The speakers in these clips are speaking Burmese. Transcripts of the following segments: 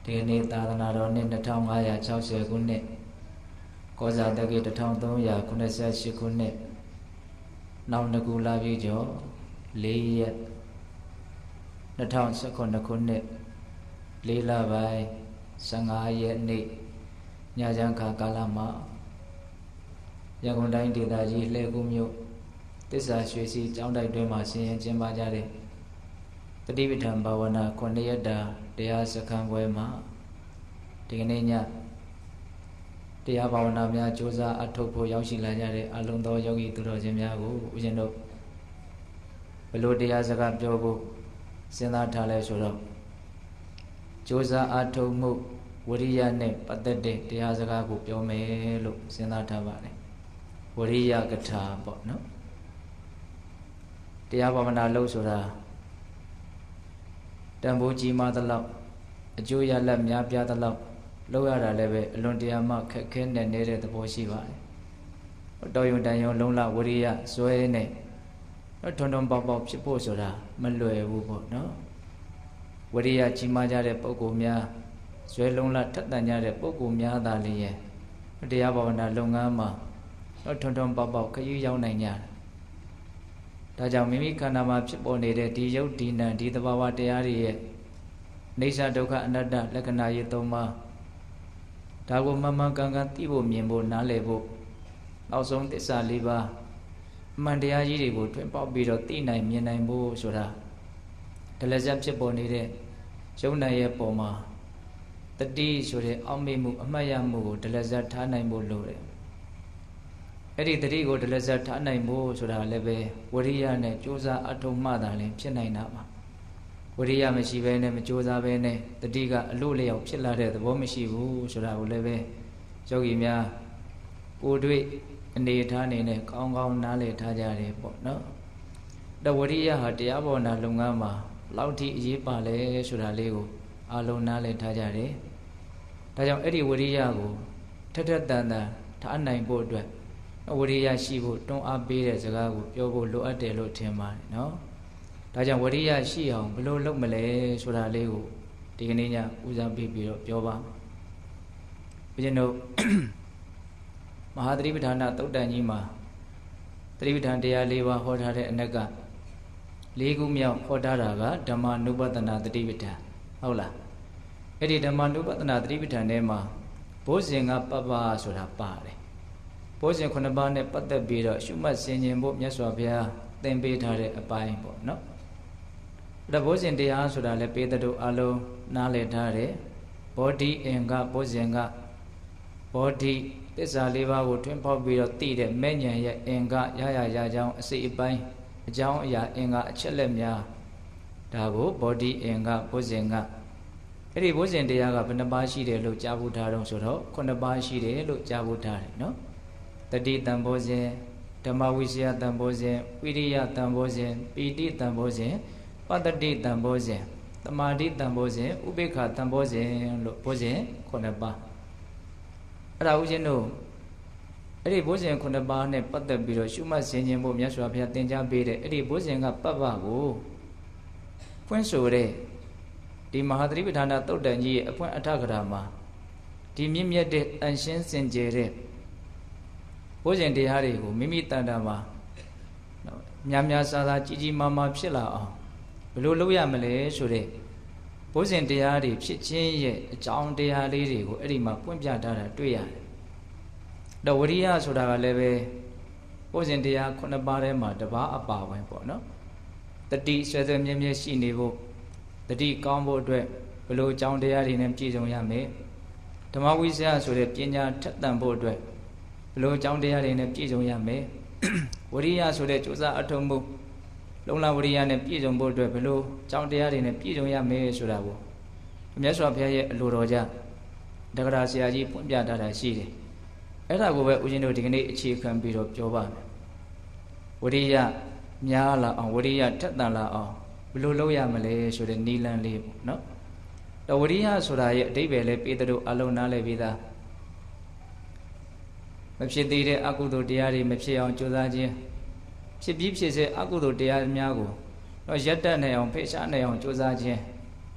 ဒီနေ့သာသနာတော်နှစ်2560ခုနှစ်ကောဇာတက္ကရာ1388ခုနှစ်နောက်နှစ်ခုလာပြီကျော်4ရက်2019ခုနှစ်4လပိုင်း15ရက်နေ့ညချမ်းခါကာလမှာရန်ကုန်တိုင်းဒေသကြီးလှည်းကူးမြို့တစ္ဆာရွှေစီကျောင်းတိုက်တွင်မှာဆင်ရင်ကျင်းပကြတဲ့တတိပဋ္ဌာန်ဘာဝနာ9ရက်တာတရားစခန်းပွဲမှာဒီကနေ့ညတရားဘာဝနာများကြိုးစားအထောက်ဖို့ရောက်ရှိလာကြတဲ့အလုံးသောယောဂီသူတော်စင်များကိုဦးဇင်းတို့ဘယ်လိုတရားစကားပြောဖို့စဉ်းစားထားလဲဆိုတော့ကြိုးစားအထောက်မှုဝိရိယနဲ့ပတ်သက်တဲ့တရားစကားကိုပြောမယ်လို့စဉ်းစားထားပါတယ်ဝိရိယကထာပေါ့နော်တရားဘာဝနာလုပ်ဆိုတာတန်ဖိုးကြီးမားသလောက်အကျိုးရလဒ်များပြားသလောက်လောက်ရတာလည်းပဲအလွန်တရာမှခက်ခဲနေတဲ့သဘောရှိပါတယ်တော်ရုံတန်ရုံလုံးလဝိရိယဇွဲနဲ့ထွန်းထွန်းပေါက်ပေါက်ဖြစ်ဖို့ဆိုတာမလွယ်ဘူးပေါ့နော်ဝိရိယကြီးမားကြတဲ့ပုဂ္ဂိုလ်များဇွဲလုံးလထက်သန်ကြတဲ့ပုဂ္ဂိုလ်များသာလျင်တရားဘာဝနာလုပ်ငန်းမှာထွန်းထွန်းပေါက်ပေါက်ခရီးရောက်နိုင်ကြတယ်ဒါကြောင့်မိမိခန္ဓာမှာဖြစ်ပေါ်နေတဲ့ဒီယုတ်ဒီနံဒီသဘာဝတရားတွေရဲ့နေသဒုက္ခအနတ္တလက္ခဏာရေး၃ပါးဒါကိုမှန်မှန်ကန်ကန်သိဖို့မြင်ဖို့နားလည်ဖို့နောက်ဆုံးသစ္စာ၄ပါးအမှန်တရားကြီးတွေကိုထွင်ပေါက်ပြီးတော့သိနိုင်မြင်နိုင်ဖို့ဆိုတာဒလဇတ်ဖြစ်ပေါ်နေတဲ့ယုံနာရဲ့ပုံမှာတတိဆိုတဲ့အောက်မေ့မှုအမှတ်ရမှုကိုဒလဇတ်ထားနိုင်ဖို့လိုတယ်အဲ့ဒီတတိကိုဒလဇတ်ထားနိုင်ဖို့ဆိုတာလည်းပဲဝိရိယနဲ့ကြိုးစားအထောက်မှသာလည်းဖြစ်နိုင်တာပါဝိရိယမရှိဘဲနဲ့မကြိုးစားဘဲနဲ့တတိကအလို့လျောက်ဖြစ်လာတဲ့သဘောမရှိဘူးဆိုတာကိုလည်းပဲယောဂီများကိုယ်တွေ့အနေထားနေနဲ့ကောင်းကောင်းနားလည်ထားကြတယ်ပေါ့နော်တဝိရိယဟာတရားဘောနာလုပ်ငန်းမှာဘလောက်ထိအရေးပါလဲဆိုတာလေးကိုအလုံးနားလည်ထားကြတယ်ဒါကြောင့်အဲ့ဒီဝိရိယကိုထက်ထက်တန်တန်ထားနိုင်ဖို့အတွက်ဝိရိယရှိဖို့တွန်းအားပေးတဲ့စကားကိုပြောဖို့လိုအပ်တယ်လို့ထင်ပါတယ်နော်ဒါကြောင့်ဝိရိယရှိအောင်ဘယ်လိုလုပ်မလဲဆိုတာလေးကိုဒီကနေ့ညဦးစားပေးပြီးတော့ပြောပါဦးဇင်းတို့မဟာသတိပဋ္ဌာန်သုတ်တန်ကြီးမှာသတိပဋ္ဌာန်တရား၄ပါးဟောထားတဲ့အနက်က၄ခုမြောက်ဟောထားတာကဓမ္မနုပဒနာသတိပဋ္ဌာန်ဟုတ်လားအဲ့ဒီဓမ္မနုပဒနာသတိပဋ္ဌာန်ထဲမှာဘိုးစဉ်ကပပဆိုတာပါတယ်ဘိုးစဉ်9ပါးနဲ့ပတ်သက်ပြီးတော့ရှုမှတ်ဆင်ခြင်ဖို့မြတ်စွာဘုရားသင်ပေးထားတဲ့အပိုင်းပေါ့နော်အဲ့ဒါဘိုးစဉ်တရားဆိုတာလည်းပေတတို့အလုံးနားလည်ထားတယ်ဘောဓိအင်္ဂဘိုးစဉ်ကဘောဓိသစ္စာ၄ပါးကိုထွန်းပေါက်ပြီးတော့သိတဲ့မဲ့ဉဏ်ရဲ့အင်္ဂရရကြောင်းအစိအပိုင်းအကြောင်းအရာအင်္ဂအချက်လက်များဒါကိုဘောဓိအင်္ဂဘိုးစဉ်ကအဲ့ဒီဘိုးစဉ်တရားကဘယ်နှပါးရှိတယ်လို့ကြားဖို့ထားတော့ဆိုတော့9ပါးရှိတယ်လို့ကြားဖို့ထားတယ်နော်တတိတံဘောဇဉ်ဓမ္မဝိစီယတံဘောဇဉ်ဝိရိယတံဘောဇဉ်ပီတိတံဘောဇဉ်ပတ္တိတံဘောဇဉ်သမာဓိတံဘောဇဉ်ဥပေက္ခတံဘောဇဉ်လို့ဘောဇဉ်9ပါးအဲ့ဒါဦးဇင်းတို့အဲ့ဒီဘောဇဉ်9ပါးနဲ့ပတ်သက်ပြီးတော့ရှုမှတ်ဆင်ခြင်ဖို့မြတ်စွာဘုရားသင်ကြားပေးတဲ့အဲ့ဒီဘောဇဉ်ကပပ္ပကိုဖွင့်ဆိုတဲ့ဒီမဟာသတိပဋ္ဌာန်သုတ်တန်ကြီးရဲ့အဖွင့်အထကရာမှာဒီမြင့်မြတ်တဲ့တန်ရှင်းစင်ကြယ်တဲ့ဘိုးစဉ်တရားတွေကိုမိမိတန်တာမှာများများစားစားကြီးကြီးမားမားဖြစ်လာအောင်ဘယ်လိုလုပ်ရမလဲဆိုတဲ့ဘိုးစဉ်တရားတွေဖြစ်ခြင်းရဲ့အကြောင်းတရားလေးတွေကိုအဲ့ဒီမှာပွင့်ပြထားတာတွေ့ရတယ်။တော့ဝိရိယဆိုတာကလည်းပဲဘိုးစဉ်တရား9ပါးထဲမှာတစ်ပါးအပါဝင်ပေါ့နော်။တတိဆွဲဆွဲမြဲမြဲရှိနေဖို့တတိကောင်းဖို့အတွက်ဘယ်လိုအကြောင်းတရားတွေနဲ့ပြည့်စုံရမယ်။ဓမ္မဝိဇ္ဇာဆိုတဲ့ပညာထက်သန်ဖို့အတွက်ဘယ်လိုအကြောင်းတရားတွေနဲ့ပြည့်စုံရမယ်ဝိရိယဆိုတဲ့ကြိုးစားအထောက်မှုလုံလဝိရိယနဲ့ပြည့်စုံဖို့အတွက်ဘယ်လိုအကြောင်းတရားတွေနဲ့ပြည့်စုံရမယ်ဆိုတာကိုမြတ်စွာဘုရားရဲ့အလိုတော်ကြတက္ကရာဆရာကြီးဖွင့်ပြထားတာရှိတယ်အဲ့ဒါကိုပဲဦးဇင်းတို့ဒီကနေ့အခြေခံပြီးတော့ပြောပါမယ်ဝိရိယများလာအောင်ဝိရိယထက်သန်လာအောင်ဘယ်လိုလုပ်ရမလဲဆိုတဲ့နိလန်းလေးပေါ့နော်တော့ဝိရိယဆိုတာရဲ့အဓိပ္ပာယ်လေးပေတတို့အလုံးနားလည်ပြီးသားမဖြစ်သေးတဲ့အကုသိုလ်တရားတွေမဖြစ်အောင်ကြိုးစားခြင်းဖြစ်ပြီးဖြစ်စေအကုသိုလ်တရားများကိုတော့ရက်တက်နိုင်အောင်ဖိရှားနိုင်အောင်ကြိုးစားခြင်း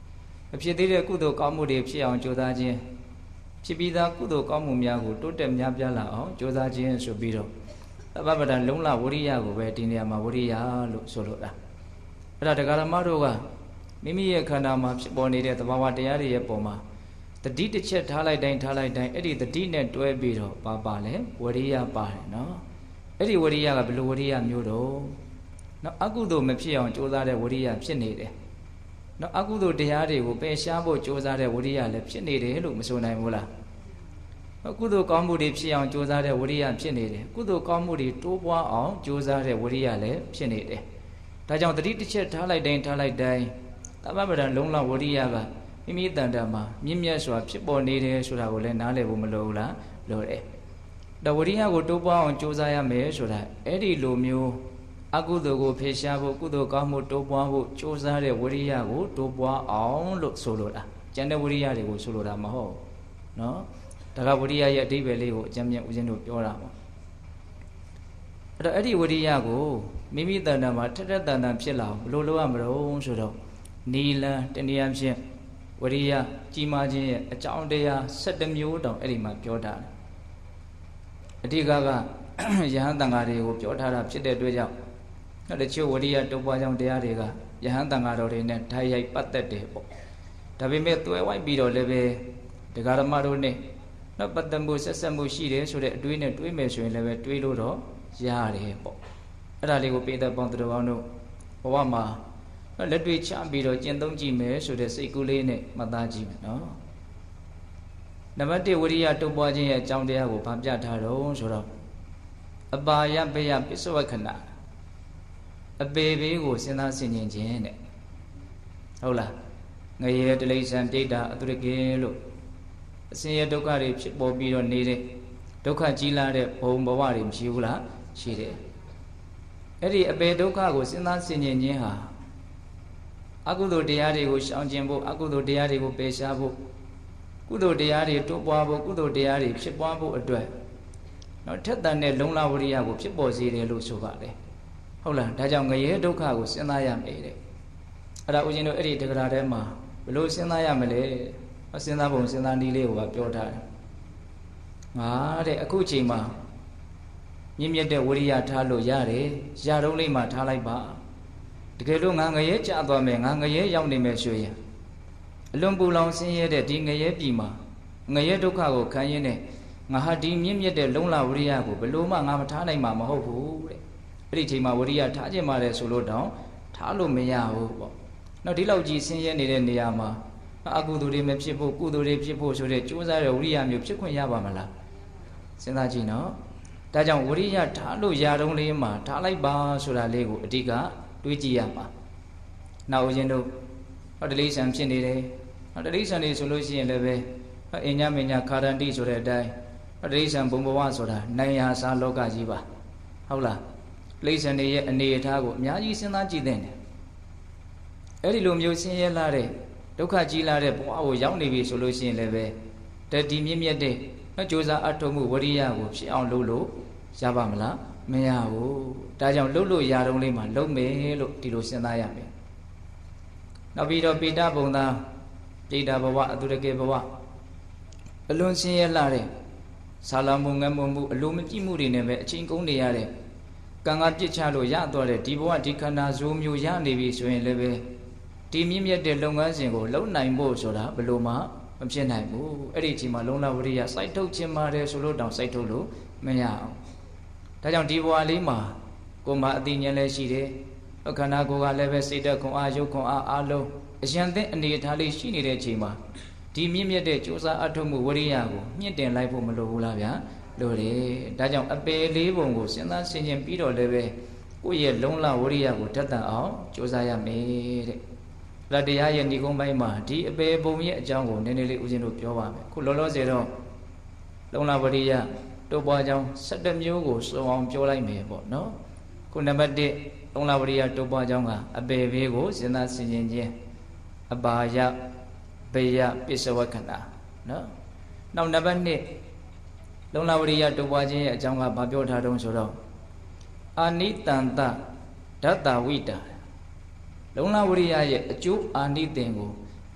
ဖြစ်သေးတဲ့ကုသိုလ်ကောင်းမှုတွေဖြစ်အောင်ကြိုးစားခြင်းဖြစ်ပြီးသားကုသိုလ်ကောင်းမှုများကိုတိုးတက်များပြားလာအောင်ကြိုးစားခြင်းဆိုပြီးတော့သဗ္ဗပဒလုံလဝရိယကိုပဲဒီနေရာမှာဝရိယလို့ဆိုလိုတာအဲ့ဒါတရားဓမ္မတို့ကမိမိရဲ့ခန္ဓာမှာဖြစ်ပေါ်နေတဲ့သဘာဝတရားတွေရဲ့ပုံမှာတတိတစ်ချက်ထားလိုက်တိုင်းအဲ့ဒီတတိနဲ့တွဲပြီးတော့ပါလဲဝရိယပါတယ်နော်အဲ့ဒီဝရိယကဘယ်လိုဝရိယမျိုးတော့နော်အကုသိုလ်မဖြစ်အောင်ကြိုးစားတဲ့ဝရိယဖြစ်နေတယ်နော်အကုသိုလ်တရားတွေကိုပယ်ရှားဖို့ကြိုးစားတဲ့ဝရိယလည်းဖြစ်နေတယ်လို့မဆိုနိုင်ဘူးလားကုသိုလ်ကောင်းမှုတွေဖြစ်အောင်ကြိုးစားတဲ့ဝရိယဖြစ်နေတယ်ကုသိုလ်ကောင်းမှုတွေတိုးပွားအောင်ကြိုးစားတဲ့ဝရိယလည်းဖြစ်နေတယ်ဒါကြောင့်တတိတစ်ချက်ထားလိုက်တိုင်းသဗ္ဗပဒလုံလဝရိယကမိမိတန်တာမှာမြင့်မြတ်စွာဖြစ်ပေါ်နေတယ်ဆိုတာကိုလည်းနားလည်ဖို့မလိုဘူးလားလိုတယ်ဒါဝရိယကိုတိုးပွားအောင်ကြိုးစားရမယ်ဆိုတာအဲ့ဒီလိုမျိုးအကုသိုလ်ကိုဖယ်ရှားဖို့ကုသိုလ်ကောင်းမှုတိုးပွားဖို့ကြိုးစားတဲ့ဝရိယကိုတိုးပွားအောင်လို့ဆိုလိုတာကျန်တဲ့ဝရိယတွေကိုဆိုလိုတာမဟုတ်နော်ဒါကဝရိယရဲ့အဓိပ္ပာယ်လေးကိုအကျဉ်းမြတ်ဦးဇင်းတို့ပြောတာပေါ့အဲ့တော့အဲ့ဒီဝရိယကိုမိမိတဏ္ဍာမှာထက်ထက်တန်တန်ဖြစ်လာအောင်ဘယ်လိုလုပ်ရမလို့ဆိုတော့နီလန်တနည်းအားဖြင့်ဝရိယကြီးမားခြင်းရဲ့အကြောင်းတရား17မျိုးတောင်အဲ့ဒီမှာပြောထားတယ်အဓိကကယဟန်တန်ဃာတွေကိုပြောထားတာဖြစ်တဲ့အတွက်ကြောင့်တချို့ဝရိယတုပ်ပွားကြောင့်တရားတွေကယဟန်တန်ဃာတော်တွေနဲ့ဓာတ်ရိုက်ပတ်သက်တယ်ပေါ့ဒါပေမဲ့တွဲဝိုက်ပြီးတော့လည်းပဲဒကာဓမ္မတို့နဲ့နောက်ပတ်သက်မှုဆက်ဆက်မှုရှိတယ်ဆိုတဲ့အတွေးနဲ့တွေးမယ်ဆိုရင်လည်းပဲတွေးလို့တော့ရတယ်ပေါ့အဲ့ဒါလေးကိုပိဿပေါင်းတော်ကောင်းတို့ဘဝမှာလက်တွေ့ချပြီးတော့ကျင့်သုံးကြည့်မယ်ဆိုတဲ့စိတ်ကူးလေးနဲ့မှတ်သားကြည့်မယ်နော်နံပါတ်1ဝရိယတုပ်ပွားခြင်းရဲ့အကြောင်းတရားကိုဗာပြထားတော့ဆိုတော့အပါယဘယပစ္စဝခဏအပေဘေးကိုစဉ်းစားဆင်ခြင်ခြင်းတဲ့ဟုတ်လားငရေတလိษံပြိတ္တာအတုရကေလို့အစင်ရဒုက္ခတွေဖြစ်ပေါ်ပြီးတော့နေတဲ့ဒုက္ခကြီးလာတဲ့ဘုံဘဝတွေမရှိဘူးလားရှိတယ်အဲ့ဒီအပေဒုက္ခကိုစဉ်းစားဆင်ခြင်ခြင်းဟာအကုသိုလ်တရားတွေကိုရှောင်ကျဉ်ဖို့အကုသိုလ်တရားတွေကိုပယ်ရှားဖို့ကုသိုလ်တရားတွေတိုးပွားဖို့ကုသိုလ်တရားတွေဖြစ်ပွားဖို့အတွက်နော်ထက်သန်တဲ့လုံလဝရိယကိုဖြစ်ပေါ်စေတယ်လို့ဆိုပါတယ်ဟုတ်လားဒါကြောင့်ငရေဒုက္ခကိုစဉ်းစားရမယ်တဲ့အဲ့ဒါဦးဇင်းတို့အဲ့ဒီတက္ကရာထဲမှာဘယ်လိုစဉ်းစားရမလဲစဉ်းစားပုံစဉ်းစားနည်းလေးကိုပြောထားတယ်ငါတဲ့အခုချိန်မှာမြင့်မြတ်တဲ့ဝရိယထားလို့ရတယ်ရာတုံးလေးမှာထားလိုက်ပါတကယ်လို့ငါငရဲကြသွားမယ်ငါငရဲရောက်နေမယ်ဆိုရင်အလွန်ပူလောင်ဆင်းရဲတဲ့ဒီငရဲပြည်မှာငရဲဒုက္ခကိုခံရင်းနဲ့ငါဟာဒီမြင့်မြတ်တဲ့လုံလဝရိယကိုဘယ်လို့မှငါမထားနိုင်မှာမဟုတ်ဘူးတဲ့အဲ့ဒီချိန်မှာဝရိယထားခြင်းပါတယ်ဆိုလို့တောင်ထားလို့မရဘူးပေါ့နောက်ဒီလောက်ကြီးဆင်းရဲနေတဲ့နေရာမှာအကုသိုလ်တွေမဖြစ်ဖို့ကုသိုလ်တွေဖြစ်ဖို့ဆိုတဲ့ကြိုးစားတဲ့ဝရိယမျိုးဖြစ်ခွင့်ရပါမလားစဉ်းစားကြည့်နော်ဒါကြောင့်ဝရိယထားလို့ရတုံးလေးမှာထားလိုက်ပါဆိုတာလေးကိုအဓိကတွေးကြည့်ရမှာနောက်ဦးဇင်းတို့တလိษံဖြစ်နေတယ်တလိษံတွေဆိုလို့ရှိရင်လည်းပဲအညမညာခါရန္တိဆိုတဲ့အတိုင်းတလိษံဘုံဘဝဆိုတာနိုင်ရာစားလောကကြီးပါဟုတ်လားတလိษံတွေရဲ့အနေအထားကိုအများကြီးစဉ်းစားကြည့်သင့်တယ်အဲ့ဒီလိုမျိုးဆင်းရဲလာတဲ့ဒုက္ခကြီးလာတဲ့ဘဝကိုရောက်နေပြီဆိုလို့ရှိရင်လည်းပဲတတိမြင့်မြတ်တဲ့ကြိုးစားအထောက်မှုဝရိယကိုဖြစ်အောင်လုပ်လို့ရပါမလားမရဘူးဒါကြောင့်လှုပ်လို့ရတုံးလေးမှာလုံးမယ်လို့ဒီလိုစဉ်းစားရမယ်နောက်ပြီးတော့ပိဋဘုံသားပြိဋ္ဌဘဝအတုရကေဘဝအလွန်ဆင်းရဲလာတဲ့ဆာလမုံငတ်မမှုအလိုမကြည့်မှုတွေနဲ့ပဲအချိန်ကုန်နေရတဲ့ကံကပြစ်ချလို့ရတော့တဲ့ဒီဘဝဒီခန္ဓာဇိုးမျိုးရနေပြီဆိုရင်လည်းပဲဒီမြင့်မြတ်တဲ့လုပ်ငန်းစဉ်ကိုလုပ်နိုင်ဖို့ဆိုတာဘယ်လိုမှမဖြစ်နိုင်ဘူးအဲ့ဒီအချိန်မှာလုံလဝရိယစိုက်ထုတ်ခြင်းပါတယ်ဆိုလို့တောင်စိုက်ထုတ်လို့မရအောင်ဒါကြောင့်ဒီဘဝလေးမှာကိုယ်မှာအသိဉာဏ်လည်းရှိတယ်ခန္ဓာကိုယ်ကလည်းပဲစိတ်ဓာတ်ခွန်အားရုပ်ခွန်အားအားလုံးအရန်သင့်အနေအထားလေးရှိနေတဲ့အချိန်မှာဒီမြင့်မြတ်တဲ့ကြိုးစားအထောက်မှုဝရိယကိုမြင့်တင်လိုက်ဖို့မလိုဘူးလားဗျာလိုတယ်ဒါကြောင့်အပယ်လေးပုံကိုစဉ်းစားဆင်ခြင်ပြီးတော့လည်းပဲကိုယ့်ရဲ့လုံလဝရိယကိုတတ်တန်အောင်ကြိုးစားရမယ်တဲ့လက်တရားရဲ့ဏိကုံးပိုင်းမှာဒီအပယ်ပုံရဲ့အကြောင်းကိုနည်းနည်းလေးဦးဇင်းတို့ပြောပါမယ်ခုလောလောဆယ်တော့လုံလဝရိယတိုးပွားကြောင်း17မျိုးကိုစုံအောင်ပြောလိုက်မယ်ပေါ့နော်ခုနံပါတ်1လုံလဝရိယတိုးပွားကြောင်းကအပယ်ဘေးကိုစဉ်းစားဆင်ခြင်ခြင်းအပါယဘေယပစ္စဝခဏနော်နောက်နံပါတ်2လုံလဝရိယတိုးပွားခြင်းရဲ့အကြောင်းကဘာပြောထားတုံးဆိုတော့အာနိတန္တဓတ္တဝိတာလုံလဝရိယရဲ့အကျိုးအာနိသင်ကို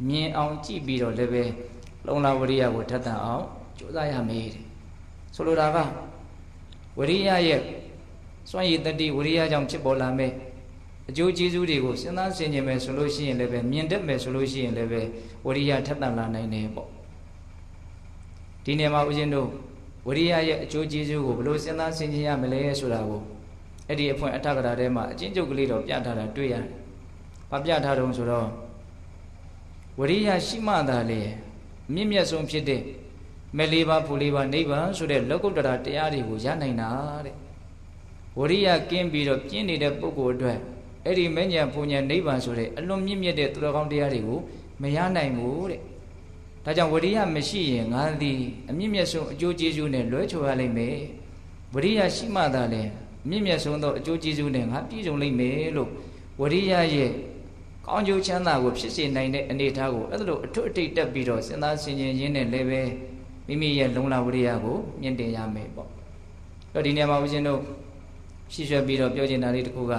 မြင်အောင်ကြည့်ပြီးတော့လည်းပဲလုံလဝရိယကိုထက်သန်အောင်ကြိုးစားရမယ်တဲ့ဆိုလိုတာကဝရိယရဲ့စွမ်းရည်တတိဝရိယကြောင့်ဖြစ်ပေါ်လာမဲ့အကျိုးကျေးဇူးတွေကိုစဉ်းစားဆင်ခြင်မယ်ဆိုလို့ရှိရင်လည်းပဲမြင်တတ်မယ်ဆိုလို့ရှိရင်လည်းပဲဝရိယထက်သန်လာနိုင်တယ်ပေါ့ဒီနေရာမှာဦးဇင်းတို့ဝရိယရဲ့အကျိုးကျေးဇူးကိုဘယ်လိုစဉ်းစားဆင်ခြင်ရမလဲဆိုတာကိုအဲ့ဒီအဖွင့်အထက်ကရာထဲမှာအချင်းချုပ်ကလေးတော့ပြထားတာတွေ့ရတယ်။ဘာပြထားတုံးဆိုတော့ဝရိယရှိမှသာလေမြင့်မြတ်ဆုံးဖြစ်တဲ့မဲ့လေးပါးဖူလေးပါးနိဗ္ဗာန်ဆိုတဲ့လောကုတ္တရာတရားတွေကိုရနိုင်တာတဲ့ဝရိယကင်းပြီးတော့ပြင်းနေတဲ့ပုဂ္ဂိုလ်အတွက်အဲ့ဒီမဉ္ဇဉ်ပူဉ္ဇဉ်နိဗ္ဗာန်ဆိုတဲ့အလွန်မြင့်မြတ်တဲ့သူတော်ကောင်းတရားတွေကိုမရနိုင်ဘူးတဲ့ဒါကြောင့်ဝရိယမရှိရင်ငါသည်အမြင့်မြတ်ဆုံးအကျိုးကျေးဇူးနဲ့လွဲချော်ရလိမ့်မယ်ဝရိယရှိမှသာလေမြင့်မြတ်ဆုံးသောအကျိုးကျေးဇူးနဲ့ငါပြည့်စုံလိမ့်မယ်လို့ဝရိယရဲ့ကောင်းကျိုးချမ်းသာကိုဖြစ်စေနိုင်တဲ့အနေအထားကိုအဲ့လိုအထွတ်အထိပ်တက်ပြီးတော့စဉ်းစားဆင်ခြင်ရင်းနဲ့လည်းပဲမိမိရဲ့လုံလဝရိယကိုမြင့်တင်ရမယ်ပေါ့အဲ့တော့ဒီနေရာမှာဦးဇင်းတို့ရှင်းရွှဲပြီးတော့ပြောချင်တာလေးတစ်ခုက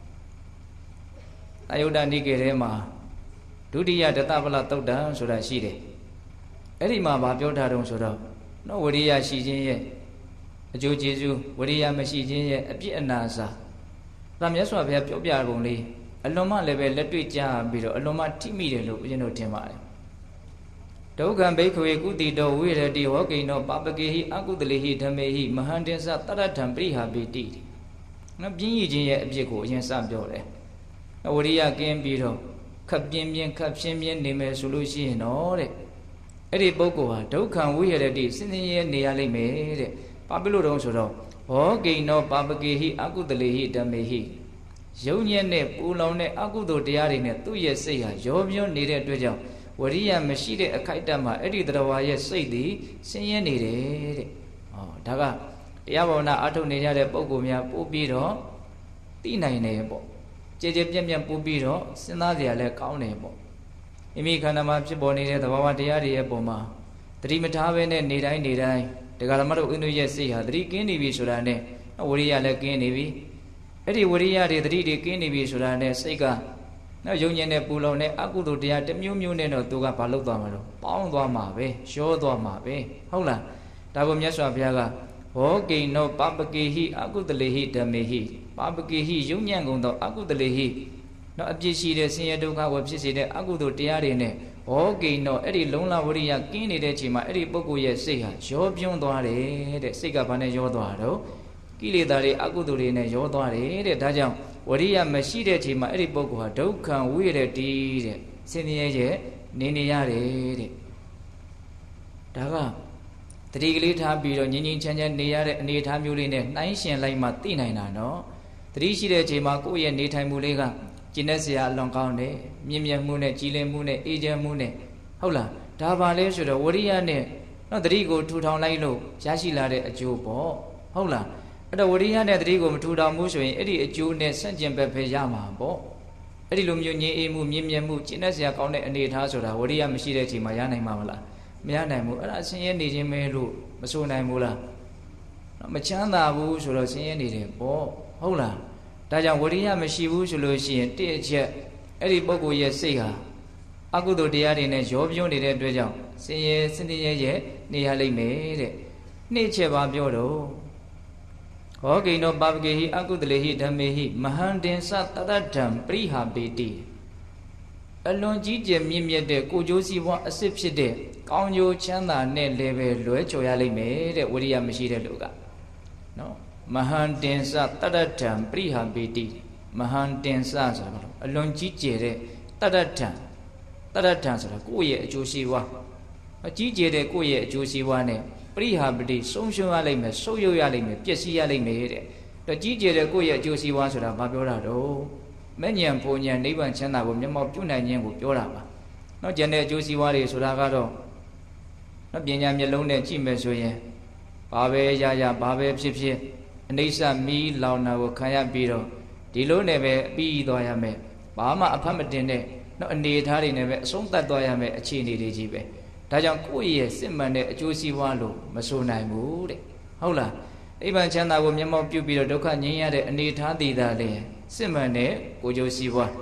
အာယုဒ္ဓနိကေထဲမှာဒုတိယဒသဗလသုတ်တံဆိုတာရှိတယ်အဲ့ဒီမှာဗာပြောထားတုံးဆိုတော့နော်ဝရိယရှိခြင်းရဲ့အကျိုးကျေးဇူးဝရိယမရှိခြင်းရဲ့အပြစ်အနာစာဒါမြတ်စွာဘုရားပြောပြပုံလေးအလွန်မှလည်းပဲလက်တွေ့ကြပြီးတော့အလွန်မှထိမိတယ်လို့ဦးဇင်းတို့ထင်ပါတယ်ဒုက္ခံဘိက္ခဝေကုတိတောဝိရတိဟောကိနောပပကေဟိအကုတလေဟိဓမ္မေဟိမဟန္တင်္စတရထံပရိဟာပိတိနော်ပြင်းရည်ခြင်းရဲ့အပြစ်ကိုအရင်စပြောတယ်ဝရိယကင်းပြီးတော့ခပ်ပြင်းပြင်းခပ်ဖြင်းပြင်းနေမယ်ဆိုလို့ရှိရင်တော့တဲ့အဲ့ဒီပုဂ္ဂိုလ်ဟာဒုက္ခံဝိရတိစင်စင်ရဲနေရလိမ့်မယ်တဲ့ဘာဖြစ်လို့တုံးဆိုတော့ဟောကိနောပပကေဟိအကုတလေဟိဓမ္မေဟိယုံညံ့တဲ့ပူလောင်တဲ့အကုသိုလ်တရားတွေနဲ့သူ့ရဲ့စိတ်ဟာရောပြွန်းနေတဲ့အတွက်ကြောင့်ဝရိယမရှိတဲ့အခိုက်အတန့်မှာအဲ့ဒီတရားရဲ့စိတ်သည်ဆင်းရဲနေတယ်တဲ့။ဟောဒါကတရားဘာဝနာအထုတ်နေကြတဲ့ပုဂ္ဂိုလ်များပို့ပြီးတော့သိနိုင်တယ်ပေါ့။ကြည်ကြည်ပြန့်ပြန့်ပို့ပြီးတော့စဉ်းစားကြရလဲကောင်းတယ်ပေါ့။မိမိခန္ဓာမှာဖြစ်ပေါ်နေတဲ့သဘာဝတရားတွေရဲ့ပုံမှာသတိမထားဘဲနဲ့နေတိုင်းဒကာဓမ္မတို့ဥညွရဲ့စိတ်ဟာသတိကင်းနေပြီဆိုတာနဲ့ဝရိယလည်းကင်းနေပြီအဲ့ဒီဝရိယတွေသတိတွေကင်းနေပြီဆိုတာနဲ့စိတ်ကနော်ယုံညံ့တဲ့ပူလောင်တဲ့အကုသိုလ်တရားတစ်မျိုးမျိုးနဲ့တော့သူကဘာလုပ်သွားမှာတော့ပေါင်းသွားမှာပဲရောသွားမှာပဲဟုတ်လားဒါကိုမြတ်စွာဘုရားကဟောကိနောပပကေဟိအကုတလေဟိဓမ္မေဟိပပကေဟိယုံညံ့ကုန်သောအကုတလေဟိနော်အပြစ်ရှိတဲ့ဆင်းရဲဒုက္ခကိုဖြစ်စေတဲ့အကုသိုလ်တရားတွေနဲ့ဟောကိနောအဲ့ဒီလုံလဝရိယကင်းနေတဲ့အချိန်မှာအဲ့ဒီပုဂ္ဂိုလ်ရဲ့စိတ်ဟာရောပြွန်းသွားတယ်တဲ့စိတ်ကဘာနဲ့ရောသွားတော့ကိလေသာတွေအကုသိုလ်တွေနဲ့ရောသွားတယ်တဲ့ဒါကြောင့်ဝရိယမရှိတဲ့အချိန်မှာအဲ့ဒီပုဂ္ဂိုလ်ဟာဒုက္ခံဝိရတိတဲ့ဆင်းရဲရဲ့နေရတယ်တဲ့ဒါကတတိကလေးထားပြီးတော့ငြိမ်ငြိမ်ချမ်းချမ်းနေရတဲ့အနေအထားမျိုးလေးနဲ့နှိုင်းရှင်လိုက်မှသိနိုင်တာနော်တတိရှိတဲ့အချိန်မှာကိုယ့်ရဲ့နေထိုင်မှုလေးကကျင့်တဲ့ဆရာအလွန်ကောင်းတယ်မြင့်မြတ်မှုနဲ့ကြည်လင်မှုနဲ့အေးချမ်းမှုနဲ့ဟုတ်လားဒါပါလဲဆိုတော့ဝရိယနဲ့နော်တတိကိုထူထောင်လိုက်လို့ရရှိလာတဲ့အကျိုးပေါ့ဟုတ်လားအဲ့တော့ဝရိယနဲ့တတိကိုမထူထောင်မှုဆိုရင်အဲ့ဒီအကျိုးနဲ့ဆန့်ကျင်ဘက်ပဲရမှာပေါ့အဲ့ဒီလိုမျိုးငြိမ်အေးမှုမြင့်မြတ်မှုကျင့်တဲ့ဆရာကောင်းတဲ့အနေအထားဆိုတာဝရိယမရှိတဲ့အချိန်မှာရနိုင်မှာမလားမရနိုင်ဘူးအဲ့ဒါဆင်းရဲနေခြင်းပဲလို့မဆိုနိုင်ဘူးလားမချမ်းသာဘူးဆိုတော့ဆင်းရဲနေတယ်ပေါ့ဟုတ်လားဒါကြောင့်ဝရိယမရှိဘူးဆိုလို့ရှိရင်တစ်အချက်အဲ့ဒီပုဂ္ဂိုလ်ရဲ့စိတ်ဟာအကုသိုလ်တရားတွေနဲ့ရောပြွန်းနေတဲ့အတွက်ကြောင့်ဆင်းရဲနေရလိမ့်မယ်တဲ့နှစ်ချက်ပါပြောတော့ဟောကိနောပပကေဟိအကုတလေဟိဓမ္မေဟိမဟန္တင်္စတရထံပရိဟာပေတိအလွန်ကြီးကျယ်မြင့်မြတ်တဲ့ကိုကျိုးစီးပွားအစစ်ဖြစ်တဲ့ကောင်းကျိုးချမ်းသာနဲ့လည်းပဲလွဲချော်ရလိမ့်မယ်တဲ့ဝရိယမရှိတဲ့လူကနော်မဟန္တင်္စတရထံပရိဟာပေတိမဟန္တင်္စဆိုတာဘာလို့အလွန်ကြီးကျယ်တဲ့တရထံဆိုတာကိုယ့်ရဲ့အကျိုးစီးပွားအကြီးကျယ်တဲ့ကိုယ့်ရဲ့အကျိုးစီးပွားနဲ့ပရိဟာပတိဆုံးရှုံးရလိမ့်မယ်ဆုတ်ယုတ်ရလိမ့်မယ်ပျက်စီးရလိမ့်မယ်တဲ့တော့ကြီးကျယ်တဲ့ကိုယ့်ရဲ့အကျိုးစီးပွားဆိုတာဘာပြောတာတော့မဲ့ဉဏ်ပုံဉဏ်နိဗ္ဗာန်ချမ်းသာကိုမျက်မှောက်ပြုနိုင်ခြင်းကိုပြောတာပါနော်ကျန်တဲ့အကျိုးစီးပွားတွေဆိုတာကတော့နော်ပညာမျက်လုံးနဲ့ကြည့်မယ်ဆိုရင်ဘာပဲရဘာပဲဖြစ်အနိစ္စမီးလောင်တာကိုခံရပြီးတော့ဒီလိုနဲ့ပဲပြီးသွားရမယ်ဘာမှအဖတ်မတင်တဲ့နော်အနေအထားတွေနဲ့ပဲအဆုံးသတ်သွားရမယ်အခြေအနေတွေကြီးပဲဒါကြောင့်ကိုယ့်ရဲ့စစ်မှန်တဲ့အကျိုးစီးပွားလို့မဆိုနိုင်ဘူးတဲ့ဟုတ်လားနိဗ္ဗာန်ချမ်းသာကိုမျက်မှောက်ပြုပြီးတော့ဒုက္ခငြိမ်းရတဲ့အနေထားတည်တာလေစစ်မှန်တဲ့ကိုယ်ကျိုးစီးပွား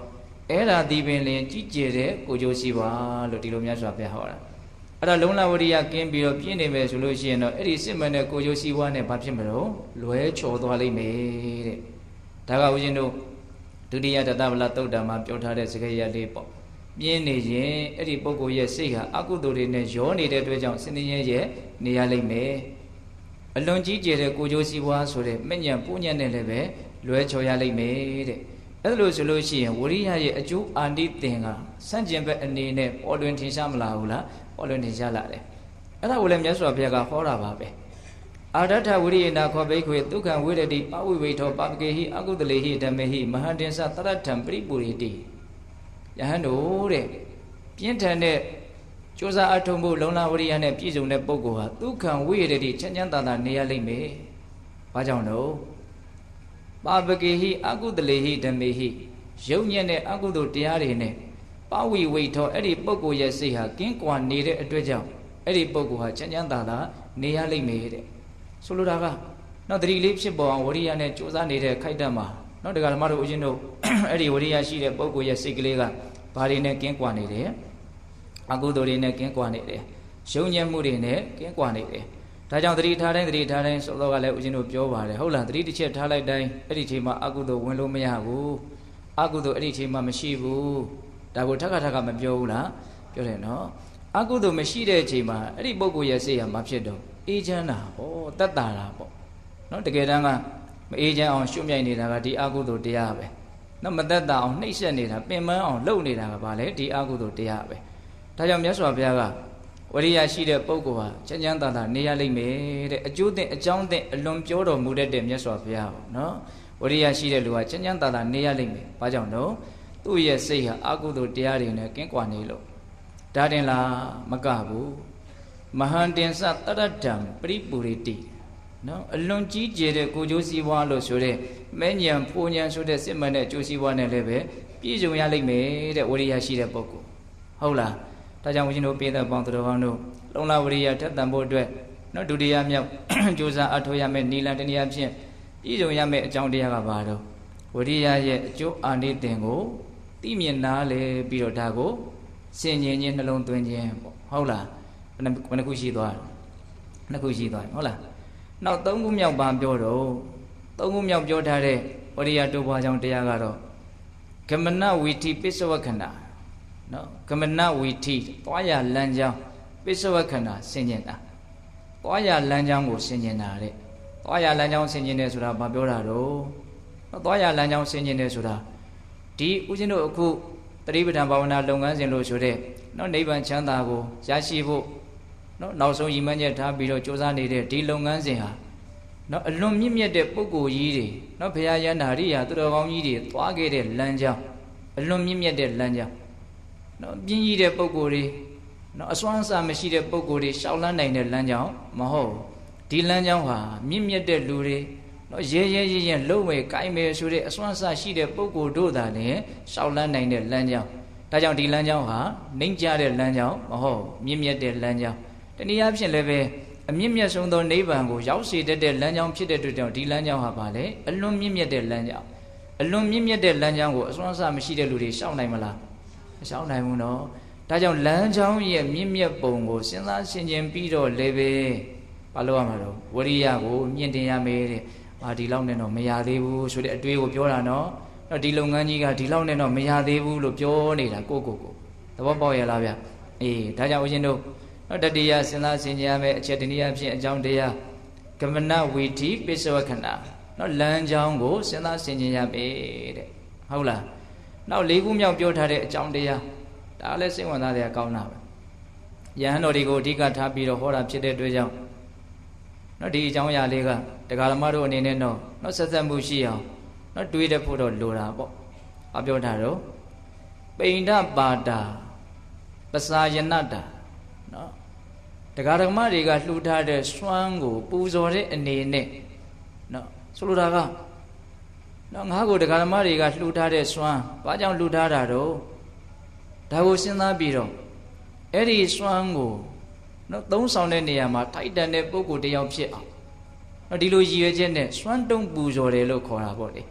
အဲ့ဒါဒီပင်လင်ကြီးကျယ်တဲ့ကိုကျိုးစီးပွားလို့ဒီလိုမြတ်စွာဘုရားဟောတာအဲ့ဒါလုံလဝရိယကင်းပြီးတော့ပြင်းနေမယ်ဆိုလို့ရှိရင်တော့အဲ့ဒီစစ်မှန်တဲ့ကိုကျိုးစီးပွားနဲ့ဘာဖြစ်မလို့လွဲချော်သွားလိမ့်မယ်တဲ့ဒါကဦးဇင်းတို့ဒုတိယတတဗလသုတ်တံမှာပြောထားတဲ့စကားရလေးပေါ့ပြင်းနေရင်အဲ့ဒီပုဂ္ဂိုလ်ရဲ့စိတ်ဟာအကုသိုလ်တွေနဲ့ရောနေတဲ့အတွက်ကြောင့်စင်င်းရဲနေရလိမ့်မယ်အလွန်ကြီးကျယ်တဲ့ကိုကျိုးစီးပွားဆိုတဲ့မညံပူညံ့နဲ့လည်းပဲလွဲချော်ရလိမ့်မယ်တဲ့အဲ့လိုဆိုလို့ရှိရင်ဝရိယရဲ့အကျိုးအာနိသင်ကစန့်ကျင်ဘက်အနေနဲ့ပေါ်လွင်ထင်ရှားမလာဘူးလားပေါ်လွင်ထင်ရှားလာတယ်အဲ့ဒါကိုလည်းမြတ်စွာဘုရားကဟောတာပါပဲအာရထဝိရိယနာခောဘိခွေဒုက္ခံဝိရတိပဝိဝိထောပါပကေဟိအကုတလေဟိဓမ္မေဟိမဟာတင်္စတရထံပရိပူရိတိယဟန်တို့တဲ့ပြင်းထန်တဲ့ကြိုးစားအထုံမှုလုံလဝရိယနဲ့ပြည့်စုံတဲ့ပုဂ္ဂိုလ်ဟာဒုက္ခံဝိရတိချမ်းချမ်းသာသာနေရလိမ့်မယ်ဘာကြောင့်လို့ပါပကေဟိအကုတလေဟိဓမ္မေဟိယုံညံ့တဲ့အကုသိုလ်တရားတွေနဲ့ပဝိဝိထောအဲ့ဒီပုဂ္ဂိုလ်ရဲ့စိတ်ဟာကင်းကွာနေတဲ့အတွက်ကြောင့်အဲ့ဒီပုဂ္ဂိုလ်ဟာချမ်းချမ်းသာသာနေရလိမ့်မယ်တဲ့ဆိုလိုတာကနော်တတိလေးဖြစ်ပေါ်အောင်ဝရိယနဲ့ကြိုးစားနေတဲ့ခိုက်တတ်မှာနော်တရားဓမ္မတို့ဦးဇင်းတို့အဲ့ဒီဝရိယရှိတဲ့ပုဂ္ဂိုလ်ရဲ့စိတ်ကလေးကဘာတွေနဲ့ကင်းကွာနေတယ်အကုသိုလ်တွေနဲ့ကင်းကွာနေတယ်ယုံညံ့မှုတွေနဲ့ကင်းကွာနေတယ်ဒါကြောင့်တတိထားတိုင်းဆိုတော့ကလည်းဦးဇင်းတို့ပြောပါတယ်ဟုတ်လားတတိတစ်ချက်ထားလိုက်တိုင်းအဲ့ဒီချိန်မှာအကုသိုလ်ဝင်လို့မရဘူးအကုသိုလ်အဲ့ဒီချိန်မှာမရှိဘူးဒါကိုထပ်ခါမပြောဘူးလားပြောတယ်နော်အကုသိုလ်မရှိတဲ့အချိန်မှာအဲ့ဒီပုဂ္ဂိုလ်ရဲ့စိတ်ဟာမဖြစ်တော့အေးချမ်းတာဟောတတ်တာတာပေါ့နော်တကယ်တမ်းကမအေးချမ်းအောင်ရှုမြိုက်နေတာကဒီအကုသိုလ်တရားပဲနော်မတတ်တာအောင်နှိမ့်ဆက်နေတာပင်ပန်းအောင်လုပ်နေတာကဘာလဲဒီအကုသိုလ်တရားပဲဒါကြောင့်မြတ်စွာဘုရားကဝရိယရှိတဲ့ပုဂ္ဂိုလ်ဟာချမ်းချမ်းသာသာနေရလိမ့်မယ်တဲ့အကျိုးသင်အကြောင်းသင်အလွန်ပြောတော်မူတတ်တဲ့မြတ်စွာဘုရားပေါ့နော်ဝရိယရှိတဲ့လူကချမ်းချမ်းသာသာနေရလိမ့်မယ်ဘာကြောင့်တော့သူ့ရဲ့စိတ်ဟာအကုသိုလ်တရားတွေနဲ့ကင်းကွာနေလို့ဒါတင်လားမကဘူးမဟာတင်္စတရတံပရိပူရိတိနော်အလွန်ကြီးကျယ်တဲ့ကိုကျိုးစီးပွားလို့ဆိုတဲ့မဲညံဖိုးညံဆိုတဲ့စစ်မှန်တဲ့ကျိုးစီးပွားနဲ့လည်းပဲပြည့်စုံရလိမ့်မယ်တဲ့ဝရိယရှိတဲ့ပုဂ္ဂိုလ်ဟုတ်လားဒါကြောင့်ဦးဇင်းတို့ပြည်သက်ပေါင်းသူတော်ကောင်းတို့လုံလဝရိယထက်သန်ဖို့အတွက်နော်ဒုတိယမြောက်ကြိုးစားအထောက်ရမယ်နီလန်တနည်းအားဖြင့်ပြည့်စုံရမယ်အကြောင်းတရားကဘာတော့ဝရိယရဲ့အကျိုးအာနိသင်ကိုသိမြင်နားလေပြီးတော့ဒါကိုစင်ញင်ချင်းနှလုံးသွင်းခြင်းပေါ့ဟုတ်လားဘယ်နှခုရှိသွားနှစ်ခုရှိသွားပြီဟုတ်လားနောက်သုံးခုမြောက်ပါပြောတော့သုံးခုမြောက်ပြောထားတဲ့ဝရိယတိုးပွားကြောင့်တရားကတော့ကမနဝီထိပစ္စဝခန္ဓာနော်ကမနဝီထိသွားရလမ်းကြောင်းပစ္စဝခန္ဓာဆင်ញင်တာသွားရလမ်းကြောင်းကိုဆင်ញင်တာတဲ့သွားရလမ်းကြောင်းဆင်ញင်တယ်ဆိုတာဘာပြောတာတော့သွားရလမ်းကြောင်းဆင်ញင်တယ်ဆိုတာဒီဦးဇင်းတို့အခုပရိပဒံဘာဝနာလုပ်ငန်းစဉ်လို့ဆိုတဲ့နော်နိဗ္ဗာန်ချမ်းသာကိုရရှိဖို့နော်နောက်ဆုံးရည်မှန်းချက်ထားပြီးတော့ကြိုးစားနေတဲ့ဒီလုပ်ငန်းစဉ်ဟာနော်အလွန်မြင့်မြတ်တဲ့ပုဂ္ဂိုလ်ကြီးတွေနော်ဘုရားယန္တာရိယာသူတော်ကောင်းကြီးတွေသွားခဲ့တဲ့လမ်းကြောင်းအလွန်မြင့်မြတ်တဲ့လမ်းကြောင်းနော်ပြင်းကြီးတဲ့ပုဂ္ဂိုလ်တွေနော်အစွမ်းအစမရှိတဲ့ပုဂ္ဂိုလ်တွေရှောက်လန်းနိုင်တဲ့လမ်းကြောင်းမဟုတ်ဒီလမ်းကြောင်းဟာမြင့်မြတ်တဲ့လူတွေနော်ရဲလုံဝဲကိုင်းမယ်ဆိုတဲ့အစွမ်းအစရှိတဲ့ပုဂ္ဂိုလ်တို့သာလည်းရှောက်လန်းနိုင်တဲ့လမ်းကြောင်းဒါကြောင့်ဒီလမ်းကြောင်းဟာနှိမ့်ကြတဲ့လမ်းကြောင်းမဟုတ်မြင့်မြတ်တဲ့လမ်းကြောင်းတနည်းအားဖြင့်လည်းပဲအမြင့်မြတ်ဆုံးသောနိဗ္ဗာန်ကိုရောက်စေတတ်တဲ့လမ်းကြောင်းဖြစ်တဲ့အတွက်ကြောင့်ဒီလမ်းကြောင်းဟာပါလေအလွန်မြင့်မြတ်တဲ့လမ်းကြောင်းအလွန်မြင့်မြတ်တဲ့လမ်းကြောင်းကိုအစွမ်းအစမရှိတဲ့လူတွေရှောက်နိုင်မလားမရှောက်နိုင်ဘူးနော်ဒါကြောင့်လမ်းကြောင်းရဲ့မြင့်မြတ်ပုံကိုစဉ်းစားဆင်ခြင်ပြီးတော့လည်းပဲဘာလို့ရမှာတော့ဝရိယကိုမြင့်တင်ရမယ်တဲ့ဒီလောက်နဲ့တော့မရသေးဘူးဆိုတဲ့အတွေးကိုပြောတာနော်ဒီလုပ်ငန်းကြီးကဒီလောက်နဲ့တော့မရသေးဘူးလို့ပြောနေတာကိုသဘောပေါက်ရလားဗျအေးဒါကြောင့်ဦးရှင်တို့တတိယစဉ်းစားဆင်ခြင်ရမယ်အချက်တနည်းအားဖြင့်အကြောင်းတရားကမနဝီထိပစ္စဝခန္ဓာနော်လမ်းကြောင်းကိုစဉ်းစားဆင်ခြင်ရမယ်တဲ့ဟုတ်လားနောက်၄ခုမြောက်ပြောထားတဲ့အကြောင်းတရားဒါလည်းစိတ်ဝင်စားစရာကောင်းတာပဲယဟန်တော်တွေကိုအဓိကထားပြီးတော့ဟောတာဖြစ်တဲ့အတွက်ကြောင့်နော်ဒီအကြောင်းအရာလေးကတရားဓမ္မတို့အနေနဲ့တော့ဆက်ဆက်မှုရှိအောင်နော်တွေးတတ်ဖို့တော့လိုတာပေါ့အပြောထားတော့ပိဏ္ဍပါတာပစာယနတာနော်တရားဓမ္မတွေကလှူထားတဲ့စွမ်းကိုပူဇော်တဲ့အနေနဲ့နော်ဆိုလိုတာကနော်ငါ့ကိုတရားဓမ္မတွေကလှူထားတဲ့စွမ်းဘာကြောင့်လှူထားတာတော့ဒါကိုစဉ်းစားပြီးတော့အဲ့ဒီစွမ်းကိုနော်သုံးဆောင်တဲ့နေရာမှာထိုက်တန်တဲ့ပုဂ္ဂိုလ်တယောက်ဖြစ်အောင်နော်ဒီလိုရည်ရွယ်ချက်နဲ့စွမ်းတုံးပူဇော်တယ်လို့ခေါ်တာပေါ့လေ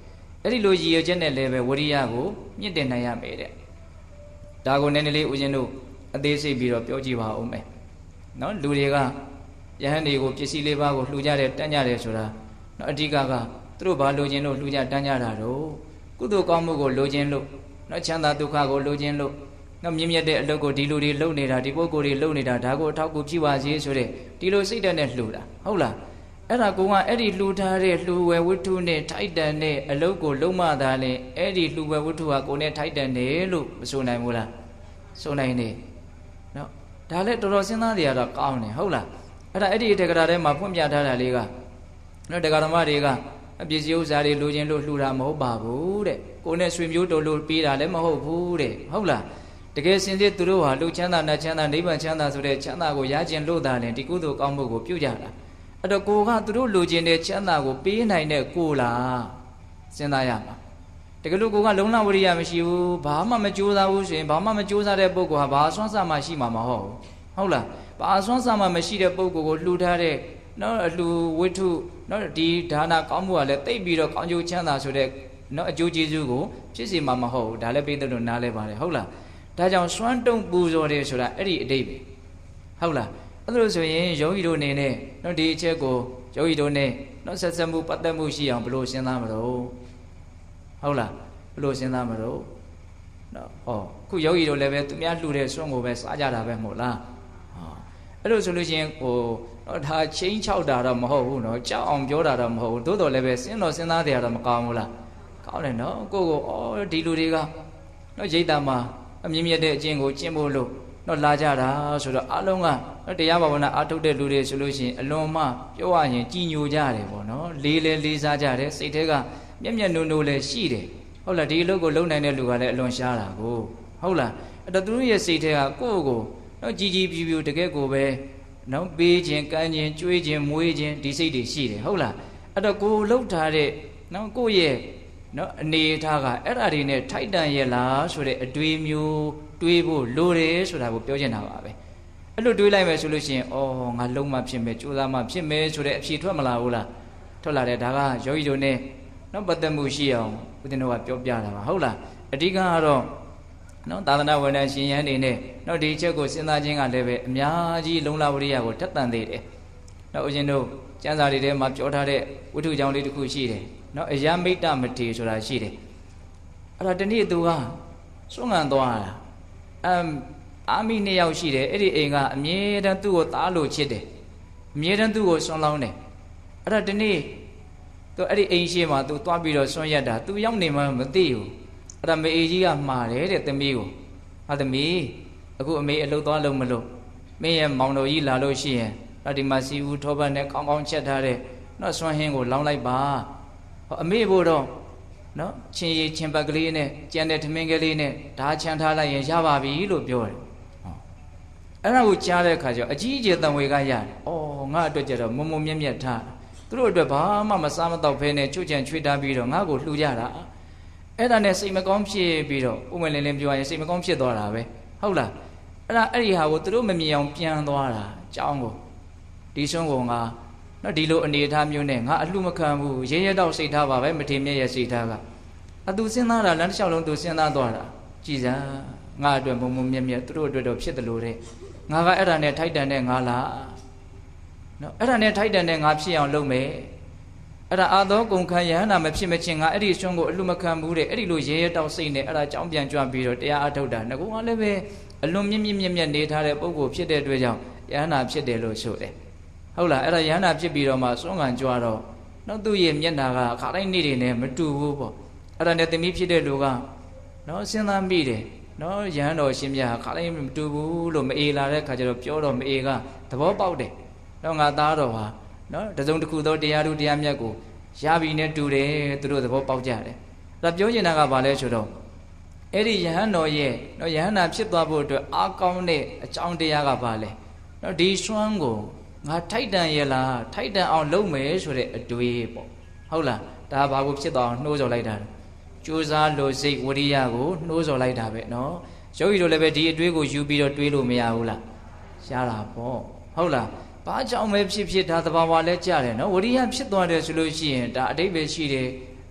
အဲ့ဒီလိုရည်ရွယ်ချက်နဲ့လည်းပဲဝရိယကိုမြင့်တင်နိုင်ရမယ်တဲ့ဒါကိုနည်းနည်းလေးဦးဇင်းတို့အသေးစိတ်ပြီးတော့ပြောကြည့်ပါဦးမယ်နော်လူတွေကယဟန်တွေကိုပစ္စည်းလေးပါးကိုလှူကြတယ်တန်းကြတယ်ဆိုတာနော်အဓိကသူတို့ဘာလိုချင်လို့လှူကြတန်းကြတာတော့ကုသိုလ်ကောင်းမှုကိုလိုချင်လို့နော်ချမ်းသာဒုက္ခကိုလိုချင်လို့နော်မြင့်မြတ်တဲ့အလုပ်ကိုဒီလူတွေလုပ်နေတာဒီပုဂ္ဂိုလ်တွေလုပ်နေတာဒါကိုအထောက်အကူဖြစ်ပါစေဆိုတဲ့ဒီလိုစိတ်ဓာတ်နဲ့လှူတာဟုတ်လားအဲ့ဒါကအဲ့ဒီလှူထားတဲ့လှူဝယ်ဝတ္ထုနဲ့ထိုက်တန်တဲ့အလုပ်ကိုလုံးမသာလဲအဲ့ဒီလှူဝယ်ဝတ္ထုဟာကိုယ်နဲ့ထိုက်တန်တယ်လို့မဆိုနိုင်ဘူးလားဆိုနိုင်တယ်နော်ဒါလည်းတော်တော်စဉ်းစားကြရတော့ကောင်းတယ်ဟုတ်လားအဲ့ဒီတေကရာထဲမှာဖွင့်ပြထားတာလေးကနော်တေကရာဓမ္မတွေကအပစ္စည်းဥစ္စာတွေလိုချင်လို့လှူတာမဟုတ်ပါဘူးတဲ့ကိုယ်နဲ့ဆွေမျိုးတော်လို့ပေးတာလည်းမဟုတ်ဘူးတဲ့ဟုတ်လားတကယ်စင်စစ်သူတို့ဟာလူချမ်းသာနတ်ချမ်းသာနိဗ္ဗာန်ချမ်းသာဆိုတဲ့ချမ်းသာကိုရကျင်လို့သာလဲဒီကုသိုလ်ကောင်းမှုကိုပြုကြတာအဲ့တော့ကိုကသူတို့လိုချင်တဲ့ချမ်းသာကိုပေးနိုင်တဲ့ကိုလားစဉ်းစားရမှာတကယ်လို့ကိုကလုံလဝရိယမရှိဘူးဘာမှမကြိုးစားဘူးဆိုရင်ဘာမှမကြိုးစားတဲ့ပုဂ္ဂိုလ်ဟာဘာအစွမ်းစားမှရှိမှာမဟုတ်ဘူးဟုတ်လားဘာအစွမ်းစားမှမရှိတဲ့ပုဂ္ဂိုလ်ကိုလှူထားတဲ့နော်အလှူဝတ္ထုနော်ဒီဒါနကောင်းမှုကလည်းတိတ်ပြီးတော့ကောင်းကျိုးချမ်းသာဆိုတဲ့နော်အကျိုးကျေးဇူးကိုဖြစ်စီမှာမဟုတ်ဘူးဒါလည်းပေးတဲ့လို့နားလဲပါတယ်ဟုတ်လားဒါကြောင့်စွမ်းတုံပူဇော်တယ်ဆိုတာအဲ့ဒီအတိတ်ပဲဟုတ်လားအဲ့လိုဆိုရင်ယောဂီတို့အနေနဲ့နော်ဒီအချက်ကိုယောဂီတို့နဲ့နော်ဆက်ဆက်မှုပတ်သက်မှုရှိအောင်ဘယ်လိုစဉ်းစားမလို့ဟုတ်လားဘယ်လိုစဉ်းစားမလို့နော်ဟောခုယောဂီတို့လည်းပဲသူများလှူတဲ့စွန့်ကိုပဲစားကြတာပဲမဟုတ်လားဟောအဲ့လိုဆိုလို့ရှိရင်နော်ဒါချင်းချောက်တာတော့မဟုတ်ဘူးနော်ကြောက်အောင်ပြောတာတော့မဟုတ်ဘူးသို့တော်လည်းပဲစဉ်းစားတယ်တော့မကောင်းဘူးလားကောင်းတယ်နော်ကိုဒီလူတွေကနော်ရိတ်တာမှာအမြင့်မြတ်တဲ့အကျင့်ကိုကျင့်ဖို့လို့တော့လာကြတာဆိုတော့အလုံးကတရားဘာဝနာအားထုတ်တဲ့လူတွေဆိုလို့ရှိရင်အလွန်မှပြောရရင်ကြည်ညိုကြတယ်ပေါ့နော်လေးစားကြတယ်စိတ်ထဲကမျက်နှုံလည်းရှိတယ်ဟုတ်လားဒီအလုပ်ကိုလုပ်နိုင်တဲ့လူကလည်းအလွန်ရှားတာကိုဟုတ်လားအဲ့တော့သူတို့ရဲ့စိတ်ထဲကကိုယ့်ကိုနော်ကြည်ပြူတကယ်ကိုပဲနော်ပေးခြင်းကမ်းခြင်းကျွေးခြင်းမွေးခြင်းဒီစိတ်တွေရှိတယ်ဟုတ်လားအဲ့တော့ကိုလှုပ်ထားတဲ့နော်ကိုယ့်ရဲ့နော်အနေထားကအဲ့ဓာတွေနဲ့ထိုက်တန်ရဲ့လားဆိုတဲ့အတွေးမျိုးတွေးဖို့လိုတယ်ဆိုတာကိုပြောချင်တာပါပဲအဲ့လိုတွေးလိုက်မယ်ဆိုလို့ရှိရင်ငါလုံးမဖြစ်မယ်ကြိုးစားမှဖြစ်မယ်ဆိုတဲ့အဖြေထွက်မလာဘူးလားထွက်လာတယ်ဒါကယောဂီတို့နဲ့နော်ပတ်သက်မှုရှိအောင်ဦးဇင်းတို့ကပြောပြတာပါဟုတ်လားအဓိကကတော့နော်သာသနာဝန်ထမ်းရှင်ရန်နေနဲ့နော်ဒီချက်ကိုစဉ်းစားခြင်းကလည်းပဲအများကြီးလုံလဝရိယကိုထက်သန်သေးတယ်နော်ဦးဇင်းတို့ကျမ်းစာတွေထဲမှာပြောထားတဲ့ဝိထုကြောင့်လေးတစ်ခုရှိတယ်နော်အယမိတ်တမထေဆိုတာရှိတယ်အဲ့ဒါတနေ့သူကစွန့်ငံသွားတာအာမိ2ယောက်ရှိတယ်အဲ့ဒီအိမ်ကအမြဲတမ်းသူ့ကိုသားလို့ချစ်တယ်အမြဲတမ်းသူ့ကိုစွန့်လောင်းတယ်အဲ့ဒါတနေ့သူအဲ့ဒီအိမ်ရှိမှာသူသွားပြီးတော့စွန့်ရက်တာသူရောက်နေမှမသိဘူးအဲ့ဒါမေအေကြီးကမှားတယ်တဲ့သမီးကိုဟာသမီးအခုအမေအလုပ်သွားလို့မလို့မင်းရဲ့မောင်တော်ကြီးလာလို့ရှိရင်ဒီမှာစီဦးထောပတ်နဲ့ကောင်းကောင်းချက်ထားတဲ့နော်စွန့်ဟင်းကိုလောင်းလိုက်ပါအမေဖို့တော့နော်ချင်းရည်ချင်းပတ်ကလေးနဲ့ကြံတဲ့ထမင်းကလေးနဲ့ဓာချမ်းထားလိုက်ရင်ရပါပြီလို့ပြောတယ်အဲ့ဒါကိုကြားတဲ့အခါကျတော့အကြီးအကျယ်တံဝေကရတယ်ငါအတွက်ကြတော့မုံမြက်မြက်ထားသူတို့အတွက်ဘာမှမစားမတော့ဖဲနဲ့ချွတ်ချံချွေထားပြီးတော့ငါ့ကိုလှူကြတာအဲ့ဒါနဲ့စိတ်မကောင်းဖြစ်ပြီးတော့ဥမလင်းလင်းပြောရင်စိတ်မကောင်းဖြစ်သွားတာပဲဟုတ်လားအဲ့ဒီဟာကိုသူတို့မမြင်အောင်ပြန်သွားတာအကြောင်းကိုဒီစွန်းကောင်ကနော်ဒီလိုအနေအထားမျိုးနဲ့ငါအလှမခံဘူးရဲရဲတော့စိတ်ထားပါပဲမထေမြတ်ရဲ့စိတ်ထားကအသူစဉ်းစားတာလမ်းတစ်လျှောက်လုံးသူစဉ်းစားသွားတာကြည်စမ်းငါအတွက်မုံမြက်မြက်သူတို့အတွက်တော့ဖြစ်တယ်လို့တဲ့ငါကအဲ့ဒါနဲ့ထိုက်တန်တဲ့ငါလားနော်အဲ့ဒါနဲ့ထိုက်တန်တဲ့ငါဖြစ်အောင်လုပ်မယ်အဲ့ဒါအာသောကုန်ခံယဟနာမဖြစ်မချင်းငါအဲ့ဒီစွန်းကိုအလှမခံဘူးတဲ့အဲ့ဒီလိုရဲရဲတော့စိတ်နဲ့အဲ့ဒါကြောင်းပြန်ကြွပြီးတော့တရားအထုတ်တာငကူကလည်းပဲအလွန်မြင့်မြတ်နေထားတဲ့ပုဂ္ဂိုလ်ဖြစ်တဲ့အတွက်ကြောင့်ယဟနာဖြစ်တယ်လို့ဆိုတယ်ဟုတ်လားအဲ့ဒါယဟနာဖြစ်ပြီးတော့မှစွန့်ခံကြွတော့နော်သူ့ရဲ့မျက်နာကခါတိုင်းနေ့တွေနဲ့မတူဘူးပေါ့အဲ့ဒါနဲ့သမီးဖြစ်တဲ့လူကနော်စဉ်းစားမိတယ်နော်ယဟန်တော်ရှင်မြတ်ခါတိုင်းမတူဘူးလို့မအေးလာတဲ့ခါကျတော့ပြောတော့မအေးကသဘောပေါက်တယ်တော့ငါသားတော်ဟာနော်တစုံတစ်ခုသောတရားတို့တရားမြတ်ကိုရပြီနဲ့တူတယ်သူတို့သဘောပေါက်ကြတယ်အဲ့ဒါပြောချင်တာကဘာလဲဆိုတော့အဲ့ဒီယဟန်တော်ရဲ့နော်ယဟန္တာဖြစ်သွားဖို့အတွက်အားကောင်းတဲ့အကြောင်းတရားကဘာလဲနော်ဒီစွမ်းကိုငါထိုက်တန်ရဲ့လားထိုက်တန်အောင်လုပ်မယ်ဆိုတဲ့အတွေးပေါ့ဟုတ်လားဒါဘာကိုဖြစ်သွားအောင်နှိုးဆော်လိုက်တာကြိုးစားလို့စိတ်ဝရိယကိုနှိုးဆော်လိုက်တာပဲနော်ယောဂီတို့လည်းပဲဒီအတွေးကိုယူပြီးတော့တွေးလို့မရဘူးလားရတာပေါ့ဟုတ်လားဘာကြောင့်ပဲဖြစ်ဒါသဘာဝလဲကြားတယ်နော်ဝရိယဖြစ်သွားတယ်ဆိုလို့ရှိရင်ဒါအတိတ်ပဲရှိတယ်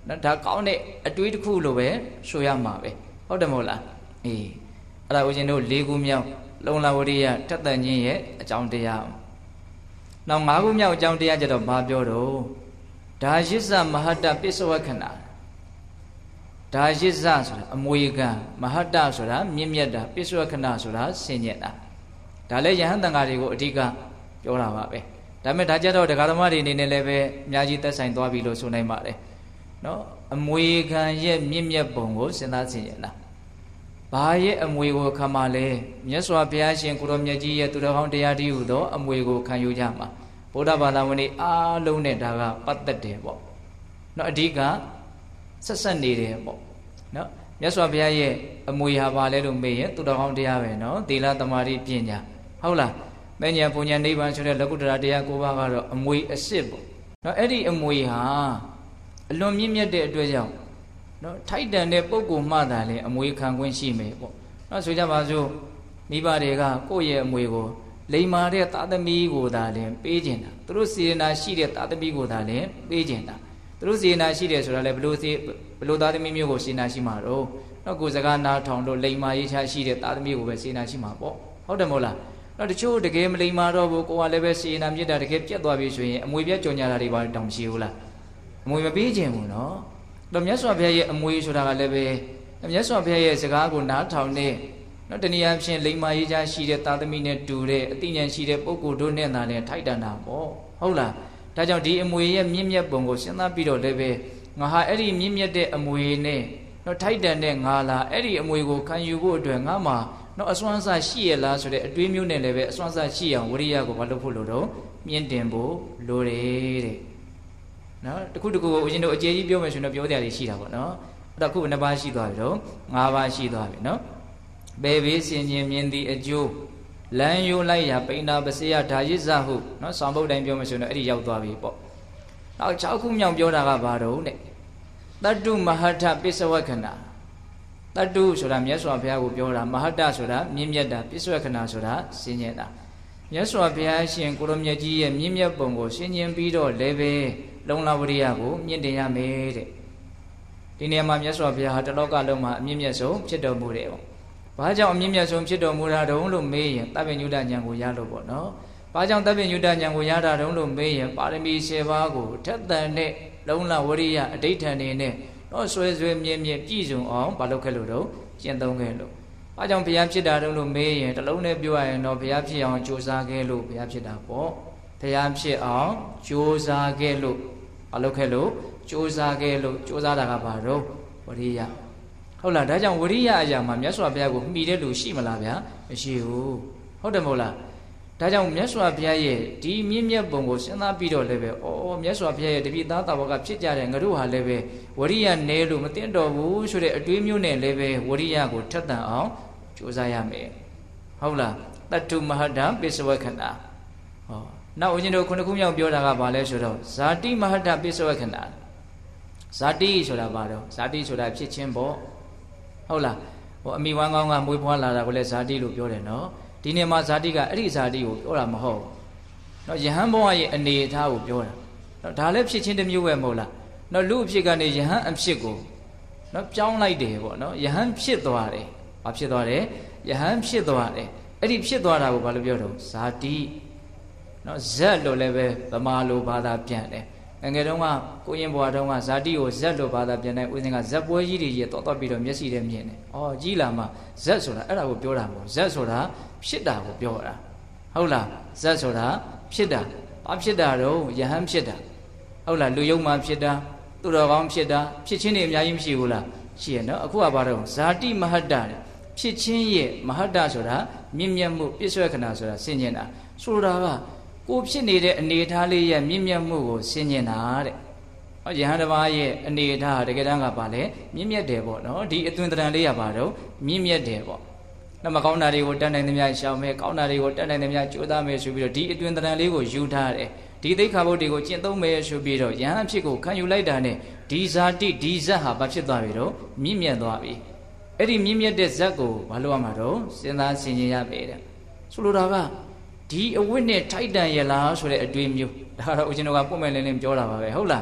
နော်ဒါကောင်းတဲ့အတွေးတစ်ခုလိုပဲဆိုရမှာပဲဟုတ်တယ်မဟုတ်လားအေးအဲ့ဒါဦးဇင်းတို့၄ခုမြောက်လုံလဝရိယထက်သန်ခြင်းရဲ့အကြောင်းတရားနောက်၅ခုမြောက်အကြောင်းတရားကျတော့ဘာပြောတော့ဒါရစ္ဆမဟတ္တပစ္စဝခဏဒါရစ္ဆဆိုတာအမွေခံမဟတ္တဆိုတာမြင့်မြတ်တာပစ္စဝခဏဆိုတာဆင်ញက်တာဒါလည်းယဟန်တန်ဃာတွေကိုအဓိကပြောတာပါပဲဒါပေမဲ့ဒါကြတော့တရားဓမ္မတွေအနေနဲ့လည်းပဲအများကြီးသက်ဆိုင်သွားပြီလို့ဆိုနိုင်ပါတယ်နော်အမွေခံရဲ့မြင့်မြတ်ပုံကိုစဉ်းစားဆင်ញက်တာဘာရဲ့အမွေကိုခံမှာလဲမြတ်စွာဘုရားရှင်ကိုရောမြတ်ကြီးရဲ့သူတော်ကောင်းတရားတည်းဟူသောအမွေကိုခံယူကြမှာဗုဒ္ဓဘာသာဝင်တွေအားလုံးနဲ့ဒါကပတ်သက်တယ်ပေါ့နော်အဓိကဆက်ဆက်နေတယ်ပေါ့နော်မြတ်စွာဘုရားရဲ့အမွေဟာဘာလဲလို့မေးရင်သူတော်ကောင်းတရားပဲနော်သီလသမာဓိပညာဟုတ်လားမဉ္ဇဉ်ပူညာနိဗ္ဗာန်ဆိုတဲ့လကုတ္တရာတရား၉ပါးကတော့အမွေအစစ်ပေါ့နော်အဲ့ဒီအမွေဟာအလွန်မြင့်မြတ်တဲ့အတွက်ကြောင့်နော်ထိုက်တန်တဲ့ပုဂ္ဂိုလ်မှသာလေအမွေခံခွင့်ရှိမယ်ပေါ့နော်ဆိုကြပါစို့မိဘတွေကကိုယ့်ရဲ့အမွေကိုလိမ္မာတဲ့သားသမီးကိုသာလင်ပေးကျင်တာသူတို့စေနာရှိတဲ့သားသမီးကိုသာလင်ပေးကျင်တာသူတို့စေနာရှိတယ်ဆိုတာလေဘလို့သားသမီးမျိုးကိုစေနာရှိမှာတော့နော်ကိုယ်စကားနားထောင်လို့လိမ္မာရေးချရှိတဲ့သားသမီးကိုပဲစေနာရှိမှာပေါ့ဟုတ်တယ်မဟုတ်လားနော်တချို့တကယ်မလိမ္မာတော့ဘူးကိုကလည်းပဲစေနာမြစ်တာတကယ်ပြတ်သွားပြီဆိုရင်အမွေပြတ်ကြော်ညာတာတွေပါတောင်မရှိဘူးလားအမွေမပေးခြင်းဘူးနော်တော့မြတ်စွာဘုရားရဲ့အမွေဆိုတာကလည်းပဲမြတ်စွာဘုရားရဲ့စကားကိုနားထောင်တဲ့နော်တနည်းအားဖြင့်လိမ္မာရေးချရှိတဲ့သားသမီးနဲ့တူတဲ့အသိဉာဏ်ရှိတဲ့ပုဂ္ဂိုလ်တို့နဲ့သာလည်းထိုက်တန်တာပေါ့ဟုတ်လားဒါကြောင့်ဒီအမွေရဲ့မြင့်မြတ်ပုံကိုစဉ်းစားပြီးတော့လည်းပဲငါဟာအဲ့ဒီမြင့်မြတ်တဲ့အမွေနဲ့နော်ထိုက်တန်တဲ့ငါလားအဲ့ဒီအမွေကိုခံယူဖို့အတွက်ငါမှာနော်အစွမ်းစားရှိရလားဆိုတဲ့အတွေးမျိုးနဲ့လည်းပဲအစွမ်းစားရှိအောင်ဝရိယကိုမလုပ်ဖို့လို့တော့မြင့်တင်ဖို့လိုတယ်တဲ့နော်တခုတခုကိုဦးဇင်းတို့အကျေကြီးပြောမယ်ဆိုရင်တော့ပြောတရားတွေရှိတာပေါ့နော်အဲ့တော့ခုနှစ်ပါးရှိသွားပြီတော့၅ပါးရှိသွားပြီနော်ပေဘေးစင်ခြင်းမြင်သည့်အကျိုးလမ်းယိုးလိုက်ရာပိဏပစေယဓာယိဇဟုနော်ဆောင်ပုဒ်တိုင်းပြောမယ်ဆိုရင်တော့အဲ့ဒီရောက်သွားပြီပေါ့နောက်6ခုမြောက်ပြောတာကဘာတော့တဲ့တတ္တုမဟထပစ္စဝခဏတတ္တုဆိုတာမြတ်စွာဘုရားကိုပြောတာမဟတဆိုတာမြင့်မြတ်တာပစ္စဝခဏဆိုတာဆင်းရဲတာမြတ်စွာဘုရားရှင်ကိုရောမြတ်ကြီးရဲ့မြင့်မြတ်ပုံကိုရှင်းကျင်းပြီးတော့လည်းပဲလုံလဝရိယကိုမြင့်တင်ရမယ်တဲ့ဒီနေရာမှာမြတ်စွာဘုရားဟာတလောကလုံးမှာအမြင့်မြတ်ဆုံးဖြစ်တော်မူတယ်ပေါ့ဘာကြောင့်အမြင့်မြတ်ဆုံးဖြစ်တော်မူတာတုံးလို့မေးရင်တပ္ပညုတဉာဏ်ကိုရလို့ပေါ့နော်ဘာကြောင့်တပ္ပညုတဉာဏ်ကိုရတာတုံးလို့မေးရင်ပါရမီ10ပါးကိုထက်သန်တဲ့လုံလဝရိယအဋိဋ္ဌံနေနဲ့တော့ဆွဲဆွဲမြဲမြဲပြည့်စုံအောင်မလုပ်ခဲ့လို့တော့ကျင့်သုံးခဲ့လို့ဘာကြောင့်ဘုရားဖြစ်တာတုံးလို့မေးရင်တလုံးနဲ့ပြောရရင်တော့ဘုရားဖြစ်အောင်ကြိုးစားခဲ့လို့ဘုရားဖြစ်တာပေါ့ဘုရားဖြစ်အောင်ကြိုးစားခဲ့လို့မလုပ်ခဲ့လို့ကြိုးစားခဲ့လို့ကြိုးစားတာကဘာတော့ဝရိယဟုတ်လားဒါကြောင့်ဝရိယအရာမှာမြတ်စွာဘုရားကိုမှီတဲ့လူရှိမလားဗျာမရှိဘူးဟုတ်တယ်မဟုတ်လားဒါကြောင့်မြတ်စွာဘုရားရဲ့ဒီမြင့်မြတ်ပုံကိုစဉ်းစားပြီးတော့လည်းပဲမြတ်စွာဘုရားရဲ့တပိသားတာဝကဖြစ်ကြတဲ့ငါတို့ဟာလည်းပဲဝရိယနဲလို့မသိတော့ဘူးဆိုတဲ့အတွေးမျိုးနဲ့လည်းပဲဝရိယကိုထက်သန်အောင်ကြိုးစားရမယ်ဟုတ်လားတတ္တုမဟတပစ္စဝခဏနောက်ဦးဇင်းတို့ခုနှစ်ခုမြောက်ပြောတာကဘာလဲဆိုတော့ဇာတိမဟတပစ္စဝခဏဇာတိဆိုတာဘာတော့ဇာတိဆိုတာဖြစ်ချင်းပေါ့ဟုတ်လားအမိဝမ်းကောင်းကမွေးဖွားလာတာကိုလည်းဇာတိလို့ပြောတယ်နော်ဒီနေ့မှာဇာတိကအဲ့ဒီဇာတိကိုပြောတာမဟုတ်နော်ယဟန်ဘဝရဲ့အနေအထားကိုပြောတာနော်ဒါလည်းဖြစ်ချင်းတစ်မျိုးပဲမဟုတ်လားနော်လူအဖြစ်ကနေယဟန်အဖြစ်ကိုနော်ပြောင်းလိုက်တယ်ပေါ့နော်ယဟန်ဖြစ်သွားတယ်ဘာဖြစ်သွားတယ်ယဟန်ဖြစ်သွားတယ်အဲ့ဒီဖြစ်သွားတာကိုဘာလို့ပြောတော့ဇာတိနော်ဇက်လို့လည်းပဲဗမာလိုဘာသာပြန်တယ်ငယ်တုန်းကကိုရင်ဘွားတုန်းကဇာတိကိုဇက်လို့ဘာသာပြန်တဲ့ဦးစင်ကဇက်ပွဲကြီးတွေကြီးတော့ပြီးတော့မျက်စိထဲမြင်တယ်။အော်ကြီးလာမှဇက်ဆိုတာအဲ့ဒါကိုပြောတာမဟုတ်ဇက်ဆိုတာဖြစ်တာကိုပြောတာဟုတ်လားဇက်ဆိုတာဖြစ်တာဘာဖြစ်တာတော့ယဟန်ဖြစ်တာဟုတ်လားလူယုံမှဖြစ်တာသူတော်ကောင်းဖြစ်တာဖြစ်ချင်းတွေအများကြီးမရှိဘူးလားရှိရနော်အခုကဘာတော့ဇာတိမဟတ္တဖြစ်ချင်းရဲ့မဟတ္တဆိုတာမြင့်မြတ်မှုပြည့်စွဲခဏဆိုတာဆင်ញင်တာဆိုတာကကိုဖြစ်နေတဲ့အနေအထားလေးရဲ့မြင့်မြတ်မှုကိုဆင်ញင်တာတဲ့။ယဟန်တစ်ပါးရဲ့အနေအထားတကယ်တမ်းကပါလေမြင့်မြတ်တယ်ပေါ့နော်။ဒီအသွင်သဏ္ဍာန်လေးရပါတော့မြင့်မြတ်တယ်ပေါ့။နောက်မကောင်းတာတွေကိုတတ်နိုင်သမျှရှောင်မယ်ကောင်းတာတွေကိုတတ်နိုင်သမျှကြိုးစားမယ်ဆိုပြီးတော့ဒီအသွင်သဏ္ဍာန်လေးကိုယူထားတယ်။ဒီသိက္ခာပုဒ်တွေကိုကျင့်သုံးမယ်ဆိုပြီးတော့ယဟန်အဖြစ်ကိုခံယူလိုက်တာနဲ့ဒီဇာတိဒီဇတ်ဟာဘာဖြစ်သွားပြီတော့မြင့်မြတ်သွားပြီ။အဲ့ဒီမြင့်မြတ်တဲ့ဇတ်ကိုဘာလို့ရမှာတော့စဉ်းစားဆင်ခြင်ရပြီတဲ့။ဆိုလိုတာကဒီအဝိနဲ့ထိုက်တန်ရလားဆိုတဲ့အတွေးမျိုးဒါတော့ဦးဇင်းတို့ကပုံမဲ့လင်းလင်းပြောတာပါပဲဟုတ်လား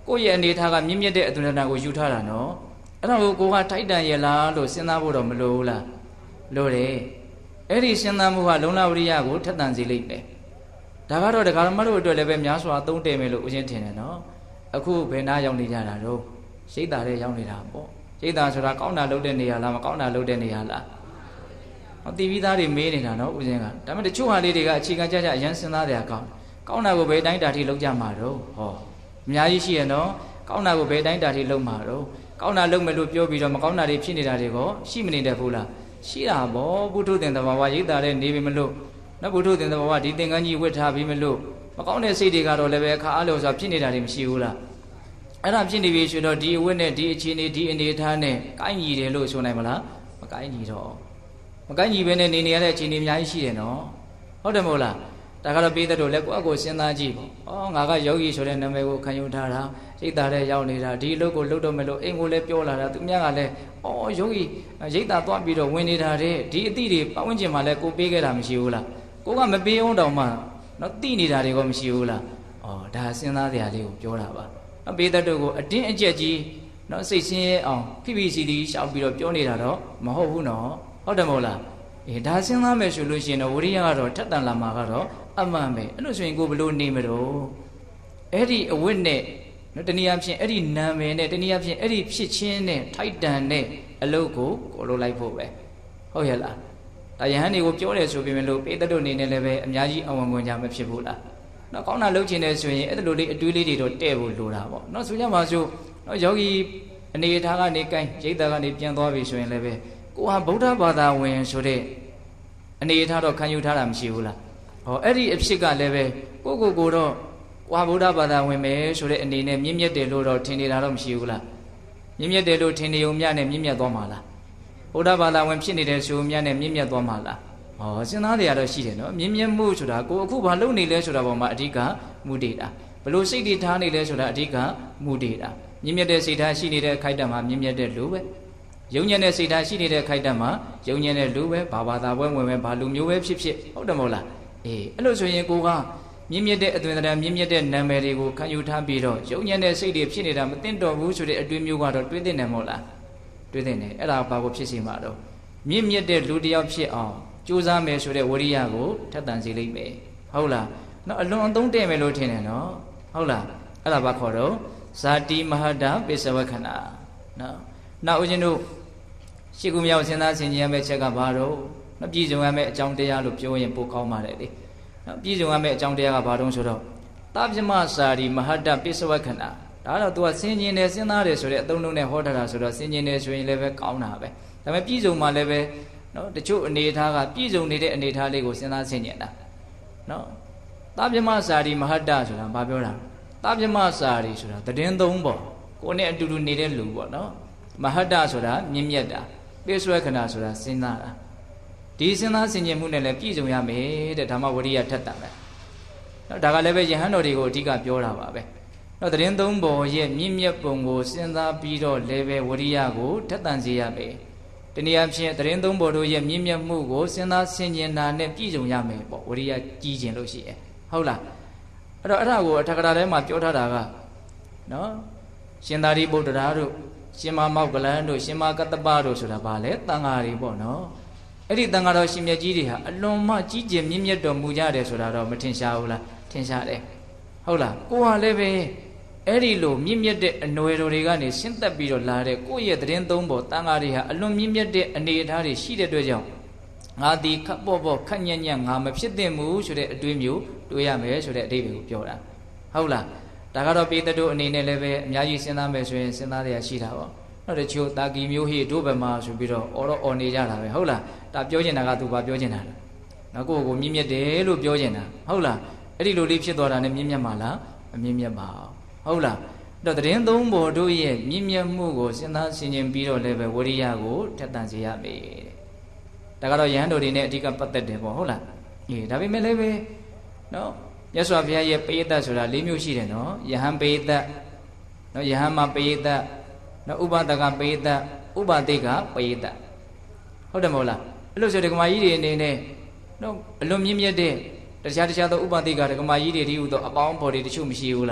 ကိုယ့်ရဲ့အနေထားကမြင့်မြတ်တဲ့အသွင်ကိုယူထားတာနော်အဲ့ဒါကိုကထိုက်တန်ရဲ့လားလို့စဉ်းစားဖို့တော့မလိုဘူးလားလိုတယ်အဲ့ဒီစဉ်းစားမှုကလုံလဝရိယကိုထက်သန်စေလိမ့်မယ်ဒါကတော့ဒကာမတို့အတွက်လည်းပဲများစွာသုံးတည်မယ်လို့ဦးဇင်းထင်တယ်နော်အခုဘယ်နာရောက်နေကြတာတော့ရိတ်တာတဲ့ရောက်နေတာပေါ့ရိတ်တာဆိုတာကောင်းတာလုပ်တဲ့နေရာလားမကောင်းတာလုပ်တဲ့နေရာလားဟောတီဗီသားတွေမေးနေတာနော်ဦးဇင်းကဒါပေမဲ့တချို့ဟာလေးတွေကအခြေခံကြအရန်စဉ်းစားတယ်ကောင်းတာကိုဘယ်တိုင်းတာထိလုပ်ကြမှာတော့ဟောအများကြီးရှိရနော်ကောင်းတာကိုဘယ်တိုင်းတာထိလုပ်မှာတော့ကောင်းတာလုပ်မယ်လို့ပြောပြီးတော့မကောင်းတာတွေဖြစ်နေတာတွေကိုရှိမနေတတ်ဘူးလားရှိတာပေါ့ဘုထုသင်္သဘာဝရိတ်တာတဲ့နေပြီမလို့နော်ဘုထုသင်္သဘာဝဒီသင်္ကန်းကြီးဝတ်ထားပြီးမလို့မကောင်းတဲ့စိတ်တွေကတော့လည်းပဲအခါအားလို့ဆိုဖြစ်နေတာတွေမရှိဘူးလားအဲ့ဒါဖြစ်နေပြီဆိုတော့ဒီအဝတ်နဲ့ဒီအခြေအနေဒီအနေအထားနဲ့ကိုင်းညီတယ်လို့ဆိုနိုင်မလားမကိုင်းညီတော့မကိုင်းညီပဲနဲ့နေရတဲ့အခြေအနေအများကြီးရှိတယ်နော်ဟုတ်တယ်မဟုတ်လားဒါကတော့ပေးတဲ့တို့လည်းကိုယ့်အကိုစဉ်းစားကြည့်ပေါ့ဩငါကယောဂီဆိုတဲ့နာမည်ကိုခံယူထားတာရိတ်တာတဲ့ရောက်နေတာဒီအလုပ်ကိုလုပ်တော့မယ်လို့အိမ်ကိုလည်းပြောလာတာသူများကလည်းဩယောဂီရိတ်တာသွားပြီးတော့ဝင်နေတာတဲ့ဒီအသည့်တွေပတ်ဝန်းကျင်မှာလည်းကိုပေးခဲ့တာမရှိဘူးလားကိုကမပေးအောင်တောင်မှနော်တိနေတာတွေကမရှိဘူးလားဩဒါစဉ်းစားစရာလေးကိုပြောတာပါနော်ပေးတဲ့တို့ကိုအတင်းအကျပ်ကြီးနော်စိတ်ဆင်းရဲအောင်ဖိဖိစီစီရှောက်ပြီးတော့ပြောနေတာတော့မဟုတ်ဘူးနော်ဟုတ်တယ်မဟုတ်လားဒါစဉ်းစားမယ်ဆိုလို့ရှိရင်တော့ဝိရိယကတော့ထက်တန်လာမှာကတော့အမှန်ပဲအဲ့လိုဆိုရင်ကိုဘယ်လိုနေမလို့အဲ့ဒီအဝတ်နဲ့နော်တနည်းအားဖြင့်အဲ့ဒီနာမည်နဲ့တနည်းအားဖြင့်အဲ့ဒီဖြစ်ချင်းနဲ့ထိုက်တန်တဲ့အလုပ်ကိုလုပ်လိုက်ဖို့ပဲဟုတ်ရဲ့လားဒါယဟန်တွေကိုပြောတယ်ဆိုပေမဲ့လို့ပေတတ်တို့အနေနဲ့လည်းပဲအများကြီးအဝင်ဝင်ကြမဖြစ်ဘူးလားနော်ကောင်းတာလုပ်ချင်တယ်ဆိုရင်အဲ့လိုလေးအတွေးလေးတွေတော့တဲ့ဖို့လိုတာပေါ့နော်ဆိုကြပါစို့နော်ယောဂီအနေထားကနေကိုင်းရိတ်တာကနေပြန်သွားပြီဆိုရင်လည်းပဲကိုဟာဗုဒ္ဓဘာသာဝင်ဆိုတဲ့အနေထားတော့ခံယူထားတာမရှိဘူးလားဟောအဲ့ဒီအဖြစ်ကလည်းပဲကိုတော့ဝါဗုဒ္ဓဘာသာဝင်မယ်ဆိုတဲ့အနေနဲ့မြင့်မြတ်တယ်လို့တော့ထင်နေတာတော့မရှိဘူးလားမြင့်မြတ်တယ်လို့ထင်နေုံမြနဲ့မြင့်မြတ်သွားမှာလားဗုဒ္ဓဘာသာဝင်ဖြစ်နေတဲ့ဆိုမြနဲ့မြင့်မြတ်သွားမှာလားဟောစဉ်းစားနေရတော့ရှိတယ်နော်မြင့်မြတ်မှုဆိုတာကိုအခုဘာလုပ်နေလဲဆိုတာပေါ်မှာအဓိကမူတည်တာဘလို့စိတ်တွေထားနေလဲဆိုတာအဓိကမူတည်တာမြင့်မြတ်တဲ့စိတ်ထားရှိနေတဲ့ခိုက်တံမှာမြင့်မြတ်တဲ့လူပဲယုံညံ့တဲ့စိတ်ထားရှိနေတဲ့ခိုက်တံမှာယုံညံ့တဲ့လူပဲဘာသာပွဲဝင်ပဲဘာလူမျိုးပဲဖြစ်ဟုတ်တယ်မဟုတ်လားအဲ့လိုဆိုရင်ကိုကမြင့်မြတ်တဲ့အသွင်သဏ္ဍာန်မြင့်မြတ်တဲ့နာမည်တွေကိုခံယူထားပြီးတော့ယုံညံ့တဲ့စိတ်တွေဖြစ်နေတာမသိတော့ဘူးဆိုတဲ့အတွေးမျိုးကတော့တွေးတဲ့နေမဟုတ်လားတွေးတဲ့နေအဲ့ဒါဘာကိုဖြစ်စီမှာတော့မြင့်မြတ်တဲ့လူတစ်ယောက်ဖြစ်အောင်ကြိုးစားမယ်ဆိုတဲ့ဝိရိယကိုထက်သန်စေလိမ့်မယ်ဟုတ်လားနော်အလွန်အသုံးတဲ့မယ်လို့ထင်တယ်နော်ဟုတ်လားအဲ့ဒါဘာခေါ်တော့ဇာတိမဟာတပိစဝခဏနော်နောက်ဦးဇင်းတို့ရှိကူမြောက်စဉ်းစားဆင်ခြင်ရမယ့်ချက်ကဘာတော့နော်ပြည်စုံရမယ့်အကြောင်းတရားလို့ပြောရင်ပိုကောင်းပါတယ်လေနော်ပြည်စုံရမယ့်အကြောင်းတရားကဘာတုံးဆိုတော့သဗ္ဗမစာရီမဟာတပိစဝခဏဒါတော့ तू ကဆင်ခြင်တယ်စဉ်းစားတယ်ဆိုတဲ့အသုံးလုံးနဲ့ဟောထားတာဆိုတော့ဆင်ခြင်တယ်ဆိုရင်လည်းပဲကောင်းတာပဲဒါပေမဲ့ပြည်စုံမှလည်းပဲနော်တချို့အနေထားကပြည်စုံနေတဲ့အနေထားလေးကိုစဉ်းစားဆင်ခြင်တာနော်သဗ္ဗမစာရီမဟာတဆိုတာဘာပြောတာသဗ္ဗမစာရီဆိုတာသတင်းသုံးပေါ့ကိုယ်နဲ့အတူတူနေတဲ့လူပေါ့နော်မဟာတဆိုတာမြင့်မြတ်တာပိစဝခဏဆိုတာစဉ်းစားတာဒီစဉ်းစားဆင်ခြင်မှုနဲ့လည်းပြည့်စုံရမယ်တဲ့ဓမ္မဝရိယထက်တာပဲနော်ဒါကလည်းပဲယဟန်တော်တွေကိုအဓိကပြောတာပါပဲနော်သတင်းသုံးပေါ်ရဲ့မြင့်မြတ်ပုံကိုစဉ်းစားပြီးတော့လည်းပဲဝရိယကိုထက်သန်စေရမယ်တနည်းအားဖြင့်သတင်းသုံးပေါ်တို့ရဲ့မြင့်မြတ်မှုကိုစဉ်းစားဆင်ခြင်တာနဲ့ပြည့်စုံရမယ်ပေါ့ဝရိယကြီးခြင်းလို့ရှိရဲ့ဟုတ်လားအဲ့တော့အဲ့ဒါကိုအထက်ကရာထဲမှာပြောထားတာကနော်ရှင်သာရိပုတ္တရာတို့ရှင်မမောက္ကလန်တို့ရှင်မကတ္တပတို့ဆိုတာဗာလဲတန်ဃာတွေပေါ့နော်အဲ့ဒီတန်ဃာတော်ရှင်မြတ်ကြီးတွေဟာအလွန်မှကြီးကျယ်မြင့်မြတ်တော်မူကြတယ်ဆိုတာတော့မထင်ရှားဘူးလားထင်ရှားတယ်ဟုတ်လားကိုဟာလည်းပဲအဲ့ဒီလိုမြင့်မြတ်တဲ့အနွယ်တော်တွေကနေဆင်းသက်ပြီးတော့လာတဲ့ကိုယ့်ရဲ့သတင်းသုံးပေါ်တန်ဃာတွေဟာအလွန်မြင့်မြတ်တဲ့အနေအထားတွေရှိတဲ့အတွက်ကြောင့်ငါဒီခပ်ပေါ့ခက်ညံ့ညံ့ငါမဖြစ်သင့်ဘူးဆိုတဲ့အတွေးမျိုးတွေးရမယ်ဆိုတဲ့အဓိပ္ပာယ်ကိုပြောတာဟုတ်လားဒါကတော့ပေတတို့အနေနဲ့လည်းပဲအများကြီးစဉ်းစားမယ်ဆိုရင်စဉ်းစားရရှိတာပေါ့နော်တချို့တာကီမျိုးဟိတို့ဘယ်မှာဆိုပြီးတော့အော်နေကြတာပဲဟုတ်လားဒါပြောချင်တာကသူဘာပြောချင်တာလဲနော်ကိုယ့်ကိုမြင့်မြတ်တယ်လို့ပြောချင်တာဟုတ်လားအဲ့ဒီလိုလေးဖြစ်သွားတာနဲ့မြင့်မြတ်မှာလားမမြင့်မြတ်ပါဟုတ်လားအဲ့တော့သတင်းသုံးပေါ်တို့ရဲ့မြင့်မြတ်မှုကိုစဉ်းစားဆင်ခြင်ပြီးတော့လည်းပဲဝရိယကိုထက်သန်စေရမယ်တဲ့ဒါကတော့ယဟန်တို့တွေနဲ့အဓိကပတ်သက်တယ်ပေါ့ဟုတ်လားဒါပေမဲ့လည်းပဲနော်မြတ်စွာဘုရားရဲ့ပရိသတ်ဆိုတာ၄မျိုးရှိတယ်နော်ယဟန်ပရိသတ်နော်ယဟန်မပရိသတ်နော်ဥပဒကပရိသတ်ဥပတိကပရိသတ်ဟုတ်တယ်မဟုတ်လားအဲ့လိုဆိုဒကမာကြီးတွေအနေနဲ့နော်အလွန်မြင့်မြတ်တဲ့တခြားသောဥပတိကဒကမာကြီးတွေဒီဟုသောအပေါင်းဖော်တွေတချို့မရှိဘူးလား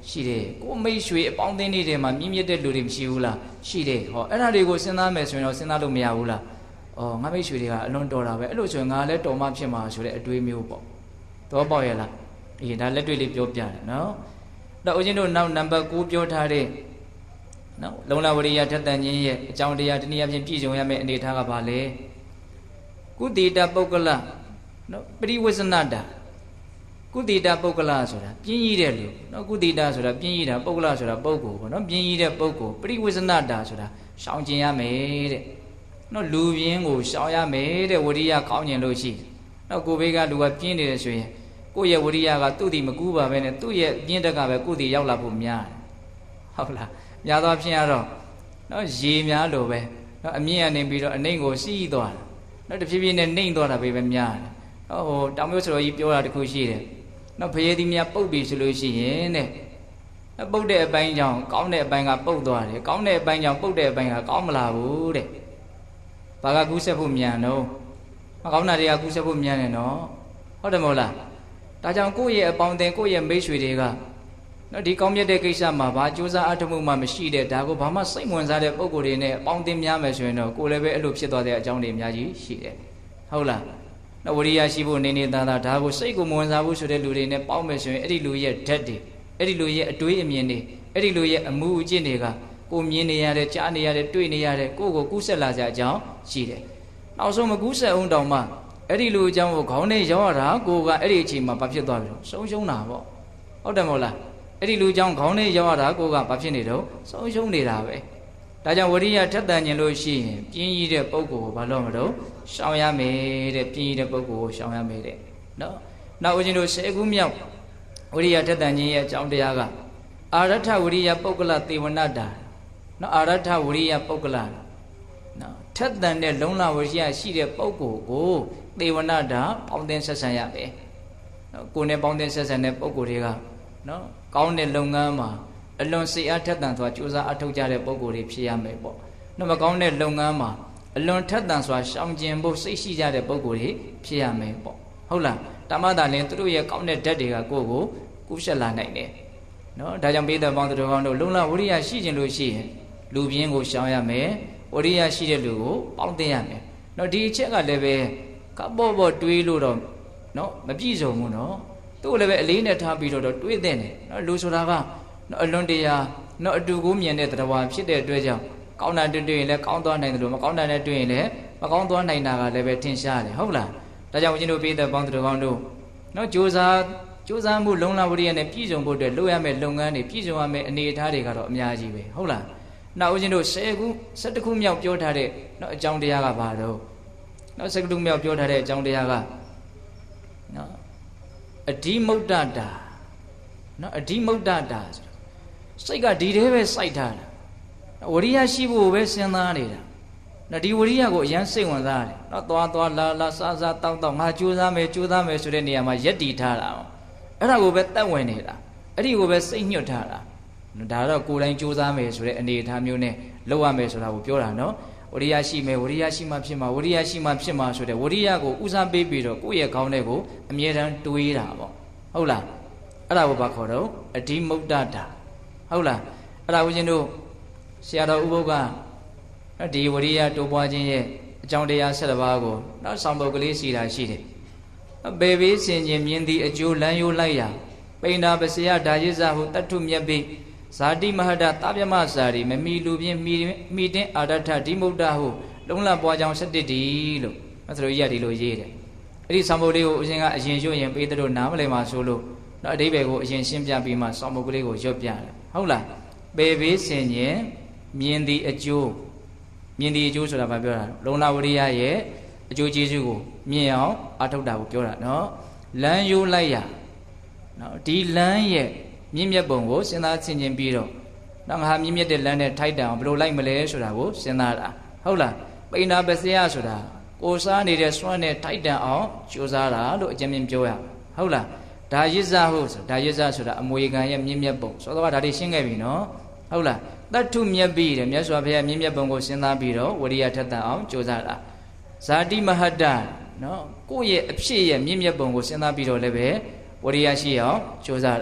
ရှိတယ်ကိုမိတ်ဆွေအပေါင်းအသင်းတွေမှာမြင့်မြတ်တဲ့လူတွေမရှိဘူးလားရှိတယ်ဟောအဲ့ဒါတွေကိုစဉ်းစားမယ်ဆိုရင်တော့စဉ်းစားလို့မရဘူးလားအော်ငါမိတ်ဆွေတွေကအလွန်တော်တာပဲအဲ့လိုဆိုရင်ငါလည်းတော်မှဖြစ်မှာဆိုတဲ့အတွေးမျိုးပေါ့တော့ပေါ့ရဲ့လားအေးဒါလက်တွေ့လေးပြောပြတယ်နော်တော့ဦးဇင်းတို့နောက်နံပါတ်9ပြောထားတဲ့နော်လုံလဝရိယထက်တန်ခြင်းရဲ့အကြောင်းတရားတနည်းအားဖြင့်ပြည့်စုံရမယ့်အနေအထားကဘာလဲကုတိတပုဂ္ဂလနော်ပရိဝစ္စနတာကုတိတပုဂ္ဂလဆိုတာပြင်းကြီးတဲ့လူနော်ကုတိတဆိုတာပြင်းကြီးတာပုဂ္ဂလဆိုတာပုဂ္ဂိုလ်ပေါ့နော်ပြင်းကြီးတဲ့ပုဂ္ဂိုလ်ပရိဝစ္စနတာဆိုတာရှောင်ကျင်ရမယ်တဲ့နော်လူပြင်းကိုရှောင်ရမယ်တဲ့ဝရိယကောင်းကျင်လို့ရှိနော်ကိုဘေးကလူကပြင်းနေတယ်ဆိုရင်ကိုယ့်ရဲ့ဝရိယကသူ့ဒီမကူးပါပဲနဲ့သူ့ရဲ့ပြင်းတက်ကပဲကိုယ့်ဒီရောက်လာဖို့များတယ်ဟုတ်လားများသောဖြင့်ကတော့နော်ရေများလို့ပဲနော်အမြင့်ကနေပြီးတော့အနှိမ့်ကိုစီးသွားတာနော်တဖြည်းဖြည်းနဲ့နှိမ့်သွားတာပဲများတယ်ဟိုတောင်မျိုးစတော်ကြီးပြောတာတခုရှိတယ်နော်ဖရေသီးများပုတ်ပြီဆိုလို့ရှိရင်တဲ့ပုတ်တဲ့အပိုင်းကြောင့်ကောင်းတဲ့အပိုင်းကပုတ်သွားတယ်ကောင်းတဲ့အပိုင်းကြောင့်ပုတ်တဲ့အပိုင်းကကောင်းမလာဘူးတဲ့ဘာကကူးဆက်ဖို့မြန်တော့မကောင်းတာတွေကကူးဆက်ဖို့မြန်တယ်နော်ဟုတ်တယ်မဟုတ်လားဒါကြောင့်ကိုယ့်ရဲ့အပေါင်းအသင်းကိုယ့်ရဲ့မိတ်ဆွေတွေကနော်ဒီကောင်းမြတ်တဲ့ကိစ္စမှာဘာကြိုးစားအထောက်မှုမှမရှိတဲ့ဒါကိုဘာမှစိတ်ဝင်စားတဲ့ပုံကိုယ်တွေနဲ့အပေါင်းအသင်းများမယ်ဆိုရင်တော့ကိုယ်လည်းပဲအဲ့လိုဖြစ်သွားတဲ့အကြောင်းတွေအများကြီးရှိတယ်ဟုတ်လားနော်ဝရိယရှိဖို့နေနေသားသားဒါကိုစိတ်ကိုမဝင်စားဘူးဆိုတဲ့လူတွေနဲ့ပေါင်းမယ်ဆိုရင်အဲ့ဒီလူရဲ့ဓာတ်တွေအဲ့ဒီလူရဲ့အတွေးအမြင်တွေအဲ့ဒီလူရဲ့အမှုအကျင့်တွေကကိုမြင်နေရတဲ့ကြားနေရတဲ့တွေ့နေရတဲ့ကိုကိုကူးဆက်လာကြအကြောင်းရှိတယ်နောက်ဆုံးမကူးဆက်အောင်တောင်မှအဲ့ဒီလူအကြောင်းကိုခေါင်းနဲ့ရောက်ရတာကိုကအဲ့ဒီအချိန်မှာဘာဖြစ်သွားပြီတော့ဆုံးရှုံးတာပေါ့ဟုတ်တယ်မဟုတ်လားအဲ့ဒီလူအကြောင်းခေါင်းနဲ့ရောက်ရတာကိုကဘာဖြစ်နေတော့ဆုံးရှုံးနေတာပဲဒါကြောင့်ဝရိယထက်တန်ကျင်လို့ရှိရင်ပြင်းကြီးတဲ့ပုဂ္ဂိုလ်ကိုဘာလို့မလို့ရှောင်ရမယ်တဲ့ပြင်းကြီးတဲ့ပုဂ္ဂိုလ်ကိုရှောင်ရမယ်တဲ့နော်နောက်ဦးဇင်းတို့10ခုမြောက်ဝရိယထက်တန်ခြင်းရဲ့အကြောင်းတရားကအာရထဝရိယပုဂ္ဂလသေဝနတာနော်အာရထဝရိယပုဂ္ဂလနော်ထက်တန်တဲ့လုံလဝရိယရှိတဲ့ပုဂ္ဂိုလ်ကိုသေဝနတာပေါင်းသင်းဆက်ဆံရမယ်နော်ကိုယ်နဲ့ပေါင်းသင်းဆက်ဆံတဲ့ပုဂ္ဂိုလ်တွေကနော်ကောင်းတဲ့လုပ်ငန်းမှာအလွန်စိတ်အားထက်သန်စွာကြိုးစားအထောက်ကြတဲ့ပုဂ္ဂိုလ်တွေဖြစ်ရမယ်ပေါ့နော်မကောင်းတဲ့လုပ်ငန်းမှာအလွန်ထက်သန်စွာရှောင်ကျဉ်ဖို့စိတ်ရှိကြတဲ့ပုဂ္ဂိုလ်တွေဖြစ်ရမယ်ပေါ့ဟုတ်လားတမသာလင်သူတို့ရဲ့ကောင်းတဲ့ဓာတ်တွေကကိုယ့်ကိုကူးဆက်လာနိုင်တယ်နော်ဒါကြောင့်ပိဋကပေါင်းသူတို့ကောင်းတို့လုံလဝရိယရှိခြင်းလို့ရှိရင်လူပြင်းကိုရှောင်ရမယ်ဝရိယရှိတဲ့လူကိုပေါင်းသိရမယ်နော်ဒီအချက်ကလည်းပဲကပေါ့ပေါ့တွေးလို့တော့နော်မပြည့်စုံဘူးနော်သူ့လည်းပဲအလေးနဲ့ထားပြီးတော့တွေးတဲ့တယ်နော်လူဆိုတာကနော်အလွန်တရာနော်အတူကိုမြင်တဲ့တရားဝါဖြစ်တဲ့အတွက်ကြောင့်ကောင်းတာတွေ့ရင်လည်းကောင်းသွားနိုင်တယ်လို့မကောင်းတာနဲ့တွေ့ရင်လည်းမကောင်းသွားနိုင်တာကလည်းပဲထင်ရှားတယ်ဟုတ်လားဒါကြောင့်ဦးဇင်းတို့ပိဋကပေါင်းသူတို့ကောင်းတို့နော်ကြိုးစားမှုလုံလဝရိယနဲ့ပြည့်စုံဖို့အတွက်လုပ်ရမယ့်လုပ်ငန်းတွေပြည့်စုံရမယ့်အနေအထားတွေကတော့အများကြီးပဲဟုတ်လားနောက်ဦးဇင်းတို့10ခု17ခုမြောက်ပြောထားတဲ့နော်အကြောင်းတရားကဘာတော့နော်17ခုမြောက်ပြောထားတဲ့အကြောင်းတရားကနော်အဓိမုဒ္ဒတာနော်အဓိမုဒ္ဒတာစိတ်ကဒီထဲပဲစိုက်ထားတာဝရိယရှိဖို့ပဲစဉ်းစားနေတာနော်ဒီဝရိယကိုအရန်စိတ်ဝင်စားတယ်နော်သွားလာစားတောက်ငါကြိုးစားမယ်ဆိုတဲ့နေရာမှာယက်တီထားတာအဲ့ဒါကိုပဲတတ်ဝင်နေတာအဲ့ဒီကိုပဲစိတ်ညှွတ်ထားတာဒါတော့ကိုယ်တိုင်းကြိုးစားမယ်ဆိုတဲ့အနေအထားမျိုးနဲ့လုပ်ရမယ်ဆိုတာကိုပြောတာနော်ဝရိယရှိမယ်ဝရိယရှိမှဖြစ်မှာဝရိယရှိမှဖြစ်မှာဆိုတဲ့ဝရိယကိုဦးစားပေးပြီးတော့ကိုယ့်ရဲ့ခေါင်းထဲကိုအမြဲတမ်းတွေးတာပေါ့ဟုတ်လားအဲ့ဒါကိုဘာခေါ်တော့အဓိမုဒ္ဒတာဟုတ်လားအဲ့ဒါဦးဇင်းတို့ဆရာတော်ဥပုပ်ကဒီဝရိယတိုးပွားခြင်းရဲ့အကြောင်းတရား7ပါးကိုနောက်ဆောင်ပုဒ်ကလေးစီတာရှိတယ်ဘေဘေးစင်ခြင်းမြင်သည့်အကျိုးလမ်းရိုးလိုက်ရာပိဏ္ဍာပစယဒါယိဇဟုတတ္ထုမြတ်ပိဇာတိမဟတသဗ္ဗမစာရီမမီလူပြင်းမိတင်းအာရထဒီမုဒ္ဒဟုလုံလပွားကြောင်း7တီလို့အဲ့ဒါလိုကြီးကဒီလိုရေးတယ်အဲ့ဒီဆောင်ပုဒ်လေးကိုအရှင်ကအရင်ရွတ်ရင်ပေးတို့နားမလည်မှာဆိုလို့နော်အဓိပ္ပာယ်ကိုအရင်ရှင်းပြပြီးမှဆောင်ပုဒ်ကလေးကိုရွတ်ပြတယ်ဟုတ်လားဘေဘေးစင်ခြင်းမြင်သည့်အကျိုးဆိုတာဘာပြောတာလုံလဝရိယရဲ့အကျိုးကျေးဇူးကိုမြင်အောင်အထောက်တာကိုပြောတာနော်လမ်းရိုးလိုက်ရနော်ဒီလမ်းရဲ့မြင့်မြတ်ပုံကိုစဉ်းစားဆင်ခြင်ပြီးတော့နောက်ငါမြင့်မြတ်တဲ့လမ်းနဲ့ထိုက်တန်အောင်ဘယ်လိုလိုက်မလဲဆိုတာကိုစဉ်းစားတာဟုတ်လားပိဏ္ဍာပစယဆိုတာကိုစားနေတဲ့စွမ်းနဲ့ထိုက်တန်အောင်ကြိုးစားတာလို့အကျဉ်းပြောရဟုတ်လားဒါယိဇဟုတ်ဒါယိဇဆိုတာအမွေခံရဲ့မြင့်မြတ်ပုံဆိုတော့ဒါတွေရှင်းခဲ့ပြီနော်ဟုတ်လားတတ္ထုမြတ်ပြီးတယ်မြတ်စွာဘုရားမြင့်မြတ်ပုံကိုစဉ်းစားပြီးတော့ဝရိယထက်သန်အောင်ကြိုးစားတာဇာတိမဟတနော်ကိုယ့်ရဲ့အဖြစ်ရဲ့မြင့်မြတ်ပုံကိုစဉ်းစားပြီးတော့လည်းပဲဝရိယရှိအောင်ကြိုးစားတာ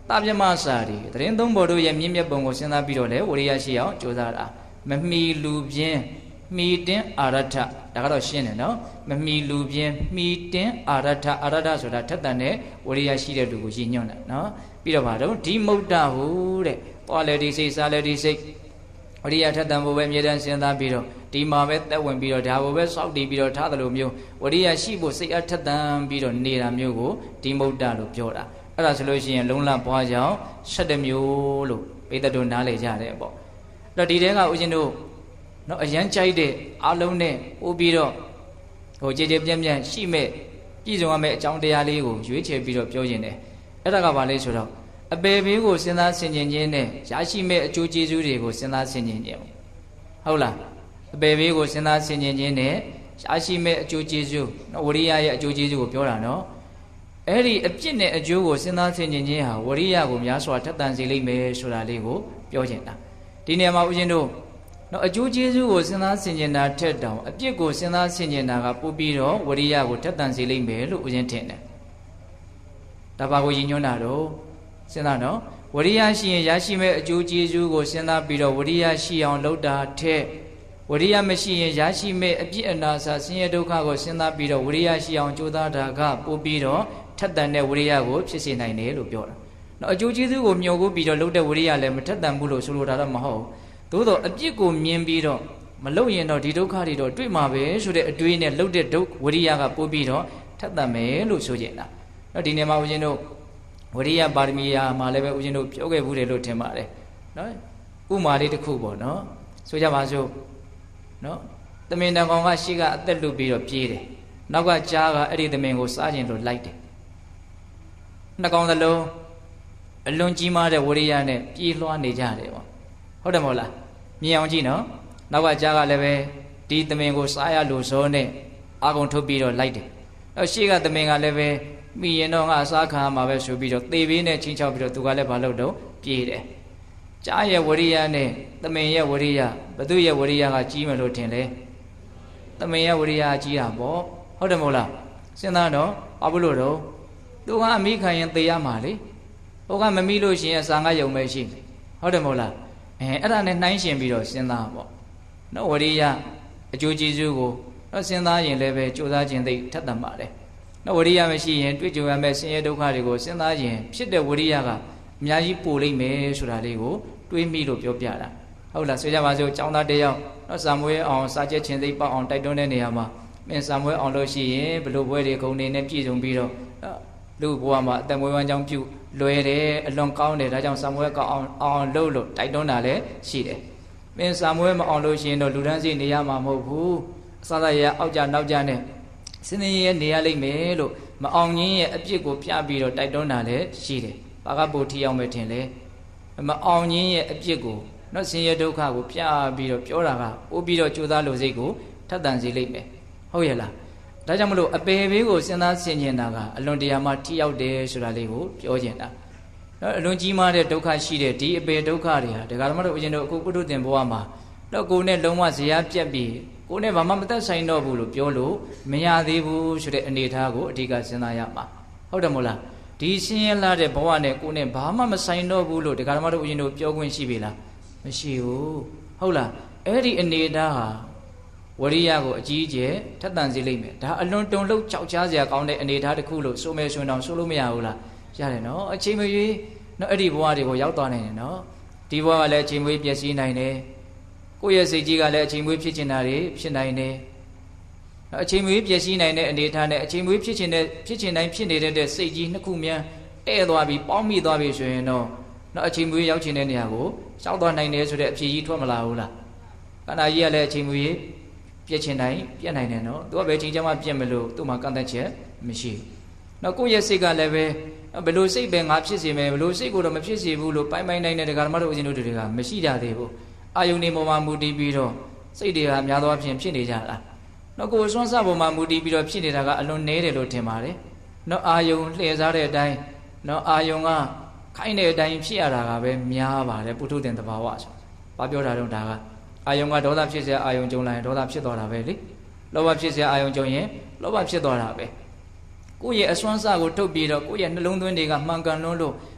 တာပြမစာရီတရင်သုံးဘော်တို့ရဲ့မြင့်မြတ်ပုံကိုစဉ်းစားပြီးတော့လေဝရိယရှိအောင်ကြိုးစားတာမမီလူပြင်းမီတင်းအာရထဒါကတော့ရှင်းတယ်နော်မမီလူပြင်းမီတင်းအာရထဆိုတာထက်တန်တဲ့ဝရိယရှိတဲ့လူကိုရည်ညွှန်းတာနော်ပြီးတော့ဗါတော့ဒီမုဒ္ဒဟုတဲ့သွားလေဒီစိတ်စားလေဒီစိတ်ဝရိယထက်တန်ဖို့ပဲမြေတန်းစဉ်းစားပြီးတော့ဒီမှာပဲတက်ဝင်ပြီးတော့ဒါကိုပဲစောက်တည်ပြီးတော့ထားသလိုမျိုးဝရိယရှိဖို့စိတ်အားထက်တန်ပြီးတော့နေတာမျိုးကိုဒီမုဒ္ဒလို့ပြောတာအဲ့ဒါဆိုလို့ရှိရင်လုံးလပွားကြောင်7မျိုးလို့ပိဿတို့နားလေကြတယ်ပေါ့အဲ့တော့ဒီတဲကဦးဇင်းတို့နော်အရန်ကြိုက်တဲ့အလုံးနဲ့ပို့ပြီးတော့ဟိုကြည်ကြည်ပြန့်ပြန့်ရှိမဲ့ပြည်စုံရမယ့်အကြောင်းတရားလေးကိုရွေးချယ်ပြီးတော့ပြောခြင်းတယ်အဲ့ဒါကဘာလဲဆိုတော့အပေဘေးကိုစဉ်းစားဆင်ခြင်ခြင်းနဲ့ရရှိမဲ့အကျိုးကျေးဇူးတွေကိုစဉ်းစားဆင်ခြင်ခြင်းဟုတ်လားအပေဘေးကိုစဉ်းစားဆင်ခြင်ခြင်းနဲ့ရရှိမဲ့အကျိုးကျေးဇူးနော်ဝရိယရဲ့အကျိုးကျေးဇူးကိုပြောတာနော်အဲ့ဒီအပြစ်နဲ့အကျိုးကိုစဉ်းစားဆင်ခြင်ခြင်းဟာဝရိယကိုများစွာထက်သန်စေလိမ့်မယ်ဆိုတာလေးကိုပြောခြင်းတာဒီနေရာမှာဦးဇင်းတို့နော်အကျိုးကျေးဇူးကိုစဉ်းစားဆင်ခြင်တာထက်တောင်အပြစ်ကိုစဉ်းစားဆင်ခြင်တာကပိုပြီးတော့ဝရိယကိုထက်သန်စေလိမ့်မယ်လို့ဦးဇင်းထင်တယ်ဒါပါကိုရည်ညွှန်းတာတော့စဉ်းစားနော်ဝရိယရှိရင်ရရှိမဲ့အကျိုးကျေးဇူးကိုစဉ်းစားပြီးတော့ဝရိယရှိအောင်လုပ်တာထက်ဝရိယမရှိရင်ရရှိမဲ့အပြစ်အနာစာဆင်းရဲဒုက္ခကိုစဉ်းစားပြီးတော့ဝရိယရှိအောင်ကြိုးစားတာကပိုပြီးတော့ထက်သန်တဲ့ဝရိယကိုဖြစ်စေနိုင်တယ်လို့ပြောတာနော်အကျိုးကျေးဇူးကိုမျှော်ကိုပြီးတော့လုပ်တဲ့ဝရိယလည်းမထက်သန်ဘူးလို့ဆိုလိုတာတော့မဟုတ်သို့တော့အပြစ်ကိုမြင်ပြီးတော့မလုပ်ရင်တော့ဒီဒုက္ခတွေတော့တွေ့မှာပဲဆိုတဲ့အတွေးနဲ့လုပ်တဲ့ဝရိယကပိုပြီးတော့ထက်သန်မယ်လို့ဆိုကြတာနော်ဒီနေ့မှာဦးဇင်းတို့ဝရိယပါရမီယာမှာလည်းပဲဦးဇင်းတို့ပြောခဲ့ဘူးတယ်လို့ထင်ပါတယ်နော်ဥမာလေးတစ်ခုပေါ့နော်ဆိုကြပါစို့နော်သမင်တန်ကောင်ကရှေ့ကအသက်လွတ်ပြီးတော့ပြေးတယ်နောက်ကကြားကအဲ့ဒီသမင်ကိုစားခြင်းလို့လိုက်တယ်နှစ်ကောင်သလုံးအလွန်ကြီးမားတဲ့ဝရိယနဲ့ပြေးလွှားနေကြတယ်ပေါ့ဟုတ်တယ်မဟုတ်လားမြင်အောင်ကြည့်နော်နောက်ကကြားကလည်းပဲဒီသမင်ကိုစားရလို့ဇောနဲ့အာကုံထုတ်ပြီးတော့လိုက်တယ်အဲ့ရှေ့ကသမင်ကလည်းပဲမိရင်တော့ငါအစားခံမှာပဲဆိုပြီးတော့သေဘေးနဲ့ချင်းချောက်ပြီးတော့သူကလည်းဘာလုပ်တော့ပြေးတယ်ကြားရဲ့ဝရိယနဲ့သမင်ရဲ့ဝရိယဘသူရဲ့ဝရိယကကြီးမယ်လို့ထင်လဲသမင်ရဲ့ဝရိယကြီးတာပေါ့ဟုတ်တယ်မဟုတ်လားစဉ်းစားတော့ဘာဖြစ်လို့တော့သူကအမိခံရင်သေရမှာလေဟိုကမမိလို့ရှိရင်အစာငါယုံပဲရှိဟုတ်တယ်မဟုတ်လားအဲ့ဒါနဲ့နှိုင်းရှင်ပြီးတော့စဉ်းစားပေါ့နော်ဝရိယအကျိုးကျေးဇူးကိုတော့စဉ်းစားရင်လည်းပဲကြိုးစားခြင်းသိထက်သန်ပါတယ်နော်ဝရိယမရှိရင်တွေ့ကြုံရမယ့်ဆင်းရဲဒုက္ခတွေကိုစဉ်းစားရင်ဖြစ်တဲ့ဝရိယကအများကြီးပိုလိမ့်မယ်ဆိုတာလေးကိုတွေးမိလို့ပြောပြတာဟုတ်လားဆိုကြပါစို့ចောင်းသားတယောက်နော်စာမွေးအောင်စာချက်ချင်းသိပေါအောင်တိုက်တွန်းတဲ့နေရာမှာမင်းစာမွေးအောင်လို့ရှိရင်ဘလို့ဘွဲတွေဂုံနေနဲ့ပြည့်စုံပြီးတော့လူဘဝမှာအသက်မွေးဝမ်းကြောင်းပြုလွယ်တယ်အလွန်ကောင်းတယ်ဒါကြောင့်စာမွေးကောင်းအောင်လုပ်လို့တိုက်တွန်းတာလည်းရှိတယ်မင်းစာမွေးမအောင်လို့ရှိရင်တော့လူတန်းစီနေရမှာမဟုတ်ဘူးအစားရအောက်ကြနောက်ကြနဲ့စနေရဲနေရလိမ့်မယ်လို့မအောင်ခြင်းရဲ့အပြစ်ကိုပြပြီးတော့တိုက်တွန်းတာလည်းရှိတယ်ဘာကပိုထီအောင်ပဲထင်လဲမအောင်ခြင်းရဲ့အပြစ်ကိုနော်ဆင်းရဲဒုက္ခကိုပြပြီးတော့ပြောတာကပို့ပြီးတော့ကြိုးစားလို့စိတ်ကိုထက်သန်စေလိမ့်မယ်ဟုတ်ရဲ့လားဒါကြောင့်မလို့အပေဘေးကိုစဉ်းစားဆင်ခြင်တာကအလွန်တရာမှထိရောက်တယ်ဆိုတာလေးကိုပြောချင်တာနော်အလွန်ကြီးမားတဲ့ဒုက္ခရှိတဲ့ဒီအပေဒုက္ခတွေဟာဒကာဓမ္မတို့ဦးဇင်းတို့အခုပုထုသင်ဘဝမှာတော့ကိုယ်နဲ့လုံးဝဇရာပြက်ပြီးကိုယ်နဲ့ဘာမှမသက်ဆိုင်တော့ဘူးလို့ပြောလို့မရသေးဘူးဆိုတဲ့အနေအထားကိုအဓိကစဉ်းစားရမှာဟုတ်တယ်မို့လားဒီဆင်းရဲလာတဲ့ဘဝနဲ့ကိုယ်နဲ့ဘာမှမဆိုင်တော့ဘူးလို့ဒကာဓမ္မတို့ဦးဇင်းတို့ပြောခွင့်ရှိပြီလားမရှိဘူးဟုတ်လားအဲ့ဒီအနေအထားဟာဝရိယကိုအကြီးအကျယ်ထက်သန်စေလိမ့်မယ်ဒါအလွန်တုန်လှုပ်ကြောက်ကြားစရာကောင်းတဲ့အနေအထားတစ်ခုလို့ဆိုမယ်ဆိုရင်တော့ဆိုလို့မရဘူးလားရတယ်နော်အချိန်မရွေးနော်အဲ့ဒီဘဝတွေကိုရောက်သွားနိုင်တယ်နော်ဒီဘဝကလည်းအချိန်မွေးပျက်စီးနိုင်တယ်ကိုယ့်ရဲ့စိတ်ကြီးကလည်းအချိန်မွေးဖြစ်ချင်တာတွေဖြစ်နိုင်တယ်အချိန်မွေးပျက်စီးနိုင်တဲ့အနေအထားနဲ့အချိန်မွေးဖြစ်ချင်တိုင်းဖြစ်နေတဲ့စိတ်ကြီးနှစ်ခုမြန်တဲ့သွားပြီးပေါင်းမိသွားပြီဆိုရင်တော့နော်အချိန်မွေးရောက်ချင်တဲ့နေရာကိုရှောက်သွားနိုင်တယ်ဆိုတဲ့အဖြေကြီးထွက်မလာဘူးလားခန္ဓာကြီးကလည်းအချိန်မွေးပြည့်ချင်တိုင်းပြည့်နိုင်တယ်နော်သူကဘယ်ချိန်ကျမှပြည့်မလို့သူ့မှာကန့်သက်ချက်မရှိဘူးနော်ကိုယ့်ရဲ့စိတ်ကလည်းပဲဘယ်လိုစိတ်ပဲငါဖြစ်စေမယ်ဘယ်လိုစိတ်ကိုတော့မဖြစ်စေဘူးလို့ပိုင်းနိုင်တဲ့ဒကာဓမ္မတို့ဦးဇင်းတို့တွေကမရှိကြသေးဘူးအာယုန်နေပေါ်မှာမူတည်ပြီးတော့စိတ်တွေကများသောအားဖြင့်ဖြစ်နေကြတာနော်ကိုယ်စွမ်းစပေါ်မှာမူတည်ပြီးတော့ဖြစ်နေတာကအလွန်နည်းတယ်လို့ထင်ပါတယ်နော်အာယုန်လှည့်စားတဲ့အတိုင်းနော်အာယုန်ကခိုင်းတဲ့အတိုင်းဖြစ်ရတာကပဲများပါတယ်ပုထုသင်သဘာဝဆိုဘာပြောတာတော့ဒါကအာယုံကဒေါသဖြစ်เสียအာယုံကြုံလာရင်ဒေါသဖြစ်သွားတာပဲလေလောဘဖြစ်เสียအာယုံကြုံရင်လောဘဖြစ်သွားတာပဲကိုယ့်ရဲ့အစွမ်းစကိုထုတ်ပြီးတော့ကိုယ့်ရဲ့နှလုံးသွင်းတွေကမှန်ကန်လွန်းလို့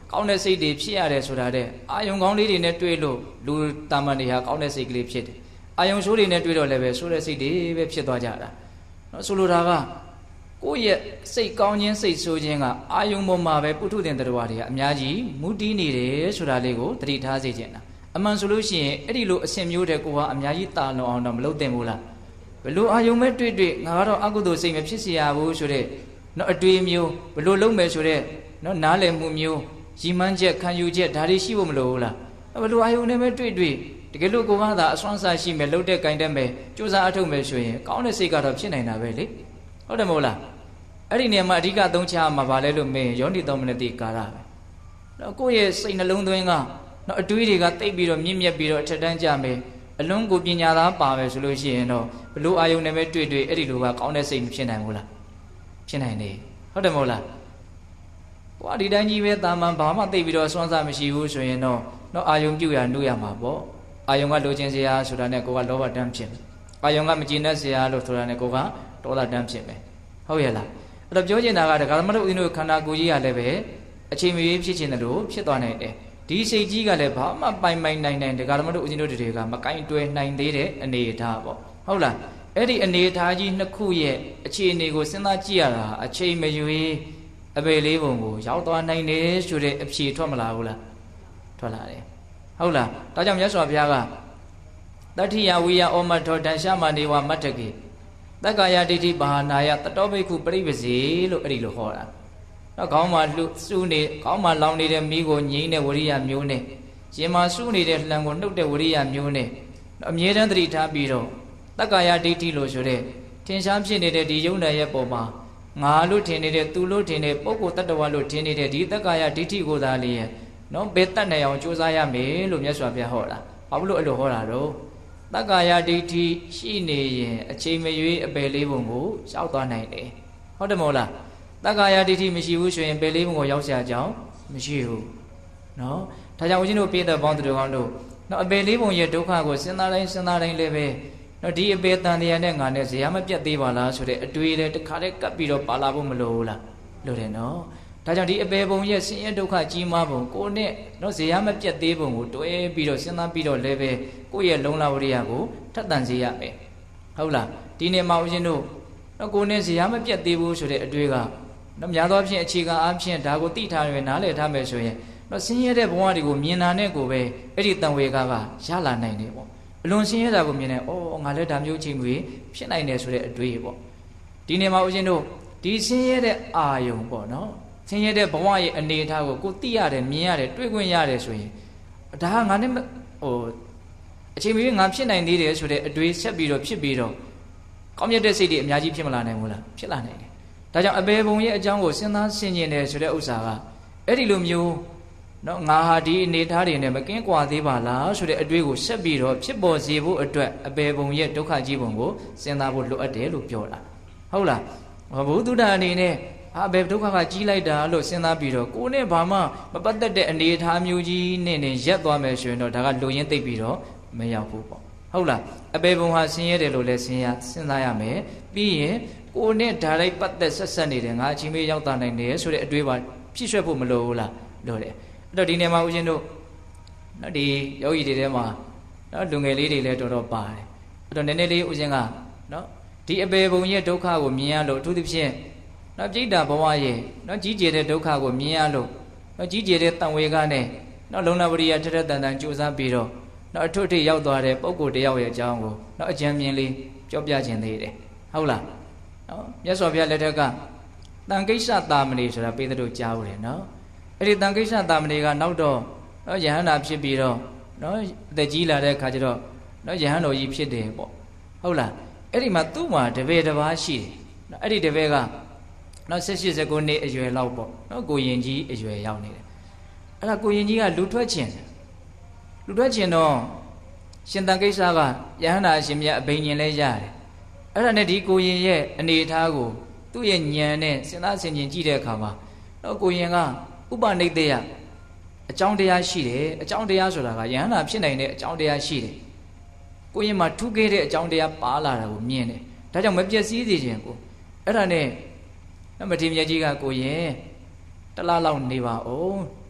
ကောင်းတဲ့စိတ်တွေဖြစ်ရတယ်ဆိုတာတဲ့အာယုံကောင်းလေးတွေနဲ့တွေ့လို့လူတာမန်တွေဟာကောင်းတဲ့စိတ်ကလေးဖြစ်တယ်အာယုံဆိုးတွေနဲ့တွေ့တော့လည်းပဲဆိုးတဲ့စိတ်တွေပဲဖြစ်သွားကြတာနော်ဆိုလိုတာကကိုယ့်ရဲ့စိတ်ကောင်းခြင်းစိတ်ဆိုးခြင်းကအာယုံပေါ်မှာပဲပုထုသင်တရားတွေကအများကြီးမူတည်နေတယ်ဆိုတာလေးကိုသတိထားစေချင်တာအမှန်ဆိုလို့ရှိရင်အဲ့ဒီလိုအစဉ်မျိုးတဲ့ကိုကအများကြီးတာလွန်အောင်တော့မလုပ်သင့်ဘူးလားဘလို့အာယုံမဲ့တွေ့ငါကတော့အကုသိုလ်စိတ်မဖြစ်စေရဘူးဆိုတဲ့နော်အတွေ့မျိုးဘလို့လုံးမယ်ဆိုတဲ့နော်နားလည်မှုမျိုးရီမှန်းချက်ခံယူချက်ဒါတွေရှိဖို့မလိုဘူးလားဘလို့အာယုံနဲ့ပဲတွေ့တကယ်လို့ကိုကသာအစွမ်းစားရှိမယ်လှုပ်တဲ့ကင်တဲ့မယ်ကြိုးစားအထုတ်မယ်ဆိုရင်ကောင်းတဲ့စိတ်ကတော့ဖြစ်နိုင်တာပဲလေဟုတ်တယ်မဟုတ်လားအဲ့ဒီနေရာမှာအဓိကသုံးချမှာဗာလဲလို့မင်းယောနိသောမနတိကာရပဲနော်ကိုယ့်ရဲ့စိတ်နှလုံးသွင်းကနော်အတွေးတွေကတိတ်ပြီးတော့မြင့်မြတ်ပြီးတော့အထက်တန်းကြမယ်အလွန်ကိုပညာသားပါမယ်ဆိုလို့ရှိရင်တော့ဘလို့အာယုံနဲ့ပဲတွေ့အဲ့ဒီလိုကကောင်းတဲ့စိတ်မဖြစ်နိုင်ဘူးလားဖြစ်နိုင်တယ်ဟုတ်တယ်မဟုတ်လားကိုကဒီတိုင်းကြီးပဲတာမန်ဘာမှသိပြီးတော့စွမ်းစားမရှိဘူးဆိုရင်တော့အာယုံပြုရနှုတ်ရမှာပေါ့အာယုံကလိုချင်စရာဆိုတာနဲ့ကိုကလောဘတန်းဖြစ်မယ်အာယုံကမကြည်နဲ့စရာလို့ဆိုတာနဲ့ကိုကဒေါသတန်းဖြစ်မယ်ဟုတ်ရဲ့လားအဲ့တော့ပြောချင်တာကဒကာသမတို့ဦးဇင်းတို့ခန္ဓာကိုယ်ကြီးကလည်းပဲအချိန်မရွေးဖြစ်ခြင်းလို့ဖြစ်သွားနိုင်တယ်ဒီစိတ်ကြီးကလည်းဘာမှပိုင်နိုင်ဒကာသမတို့ဦးဇင်းတို့တွေကမကင်တွယ်နိုင်သေးတဲ့အနေအထားပေါ့ဟုတ်လားအဲ့ဒီအနေအထားကြီးနှစ်ခုရဲ့အခြေအနေကိုစဉ်းစားကြည့်ရတာအချိန်မရွေးအပေလေးပုံကိုရောက်သွားနိုင်တယ်ဆိုတဲ့အဖြေထွက်မလာဘူးလားထွက်လာတယ်ဟုတ်လားဒါကြောင့်မြတ်စွာဘုရားကတတ္ထိယဝိယဩမထောတန်ရှာမနေဝမတ္တကေတက္ကာယဒိဋ္ဌိဘာဟာနာယတတောဘိက္ခုပရိပစေလို့အဲ့ဒီလိုဟောတာနော်ခေါင်းမှာစုနေခေါင်းမှာလောင်နေတဲ့မိကိုငြိမ်းတဲ့ဝရိယမျိုးနဲ့ရင်မှာစုနေတဲ့လှံကိုနှုတ်တဲ့ဝရိယမျိုးနဲ့အမြဲတမ်းသတိထားပြီးတော့တက္ကာယဒိဋ္ဌိလို့ဆိုတဲ့ထင်ရှားဖြစ်နေတဲ့ဒီယုံနာရဲ့ပုံမှာငါလို့ထင်နေတဲ့သူလို့ထင်တဲ့ပုဂ္ဂိုလ်တ attva လို့ထင်နေတဲ့ဒီတက္ကာယဒိဋ္ဌိကိုသာလေနော်ဘယ်တတ်နိုင်အောင်ကြိုးစားရမယ်လို့မြတ်စွာဘုရားဟောတာဘာလို့အဲ့လိုဟောတာတော့တက္ကာယဒိဋ္ဌိရှိနေရင်အချိန်မရွေးအပယ်လေးပုံကိုရောက်သွားနိုင်တယ်ဟုတ်တယ်မဟုတ်လားတက္ကာယဒိဋ္ဌိမရှိဘူးဆိုရင်ပယ်လေးပုံကိုရောက်เสียကြောင်းမရှိဘူးနော်ဒါကြောင့်ဦးဇင်းတို့ပြည့်တဲ့ဘောင်းသူတော်ကောင်းတို့နော်အပယ်လေးပုံရဲ့ဒုက္ခကိုစဉ်းစားတိုင်းလည်းပဲနော်ဒီအပယ်တန်တရားနဲ့ငါနဲ့ဇရာမပြတ်သေးပါလားဆိုတဲ့အတွေ့အကြုံတစ်ခါတည်းကပ်ပြီးတော့ပါလာဖို့မလိုဘူးလားလိုတယ်နော်ဒါကြောင့်ဒီအပေပုံရဲ့ဆင်းရဲဒုက္ခကြီးမားပုံကိုနဲ့နော်ဇေယမပြတ်သေးပုံကိုတွဲပြီးတော့စဉ်းစားပြီးတော့လည်းပဲကိုယ့်ရဲ့လုံလဝရိယကိုထက်သန်စေရမယ်ဟုတ်လားဒီနေ့မှာဦးဇင်းတို့နော်ကိုနဲ့ဇေယမပြတ်သေးဘူးဆိုတဲ့အတွေ့ကနော်များသောအားဖြင့်အခြေခံအားဖြင့်ဒါကိုသိထားရနားလည်ထားမယ်ဆိုရင်နော်ဆင်းရဲတဲ့ဘဝတွေကိုမြင်တာနဲ့ကိုပဲအဲ့ဒီတန်ဝေကရလာနိုင်တယ်ပေါ့အလွန်ဆင်းရဲတာကိုမြင်တယ်ဩငါလည်းဒါမျိုးချိန်မျိုးဖြစ်နိုင်တယ်ဆိုတဲ့အတွေ့ပေါ့ဒီနေ့မှာဦးဇင်းတို့ဒီဆင်းရဲတဲ့အာယုံပေါ့နော်ဆင်းရဲတဲ့ဘဝရဲ့အနေအထားကိုသိရတယ်မြင်ရတယ်တွေ့ခွင့်ရတယ်ဆိုရင်ဒါကငါနဲ့အချိန်မရွေးငါဖြစ်နိုင်သေးတယ်ဆိုတဲ့အတွေ့ဆက်ပြီးတော့ဖြစ်ပြီးတော့ကောင်းမြတ်တဲ့စိတ်တွေအများကြီးဖြစ်မလာနိုင်ဘူးလားဖြစ်လာနိုင်တယ်ဒါကြောင့်အပေပုံရဲ့အကြောင်းကိုစဉ်းစားဆင်ခြင်တယ်ဆိုတဲ့ဥစ္စာကအဲ့ဒီလိုမျိုးနော်ငါဟာဒီအနေအထားတွေနဲ့မကင်းကွာသေးပါလားဆိုတဲ့အတွေ့ကိုဆက်ပြီးတော့ဖြစ်ပေါ်စေဖို့အတွက်အပေပုံရဲ့ဒုက္ခကြီးပုံကိုစဉ်းစားဖို့လိုအပ်တယ်လို့ပြောတာဟုတ်လားဘုဒ္ဓတာအနေနဲ့ဘယ်ဒုက္ခကကြီးလိုက်တာလို့စဉ်းစားပြီးတော့ကိုယ်နဲ့ဘာမှမပတ်သက်တဲ့အနေအထားမျိုးကြီးနဲ့ရက်သွားမယ်ဆိုရင်တော့ဒါကလူရင်းသိပ်ပြီးတော့မရောက်ဘူးပေါ့ဟုတ်လားအပေပုံဟာဆင်းရဲတယ်လို့လည်းစဉ်းစားရမယ်ပြီးရင်ကိုယ်နဲ့ဓာတ်လိုက်ပတ်သက်ဆက်ဆက်နေတယ်ငါအချိန်မေးရောက်သွားနိုင်တယ်ဆိုတဲ့အတွေးပါဖြစ်ရွှက်ဖို့မလိုဘူးလားလိုတယ်အဲ့တော့ဒီနေရာမှာဦးဇင်းတို့နော်ဒီယောဂီတွေထဲမှာနော်လူငယ်လေးတွေလည်းတော်တော်ပါတယ်အဲ့တော့နည်းနည်းလေးဦးဇင်းကနော်ဒီအပေပုံရဲ့ဒုက္ခကိုမြင်ရလို့အထူးသဖြင့်နော်ပြိတ္တာဘဝရဲ့နော်ကြီးကျယ်တဲ့ဒုက္ခကိုမြင်ရလို့နော်ကြီးကျယ်တဲ့တန်ဝေကနဲ့နော်လုံလဝရိယထထတန်တန်ကြိုးစားပြီးတော့နော်အထွတ်ထိပ်ရောက်သွားတဲ့ပုဂ္ဂိုလ်တယောက်ရဲ့အကြောင်းကိုနော်အကြံဉာဏ်လေးပြောပြခြင်းသေးတယ်ဟုတ်လားနော်မြတ်စွာဘုရားလက်ထက်ကတန်ကိစ္စတာမဏေဆိုတာပေးတဲ့ကြားဦးတယ်နော်အဲ့ဒီတန်ကိစ္စတာမဏေကနောက်တော့နော်ယဟန္တာဖြစ်ပြီးတော့နော်အသက်ကြီးလာတဲ့အခါကျတော့နော်ယဟန်တော်ကြီးဖြစ်တယ်ပေါ့ဟုတ်လားအဲ့ဒီမှာသူ့မှာတပည့်တစ်ပါးရှိတယ်နော်အဲ့ဒီတပည့်ကနော်18 19နှစ်အရွယ်လောက်ပေါ့နော်ကိုရင်ကြီးအရွယ်ရောက်နေတယ်အဲ့ဒါကိုရင်ကြီးကလူထွက်ခြင်းတော့ရှင်တန်ကိစ္စကယဟန္တာရှင်မြတ်အဘိညာဉ်လဲရတယ်အဲ့ဒါနဲ့ဒီကိုရင်ရဲ့အနေအထားကိုသူ့ရဲ့ဉာဏ်နဲ့စဉ်းစားဆင်ခြင်ကြည့်တဲ့အခါမှာနော်ကိုရင်ကဥပနိဒေယအကြောင်းတရားရှိတယ်အကြောင်းတရားဆိုတာကယဟန္တာဖြစ်နိုင်တဲ့အကြောင်းတရားရှိတယ်ကိုရင်မှာထူးခဲ့တဲ့အကြောင်းတရားပါလာတာကိုမြင်တယ်ဒါကြောင့်မပျက်စီးစေခြင်းကိုအဲ့ဒါနဲ့မထေရမြတ်ကြီးကကိုရင်တလားလောက်နေပါဦး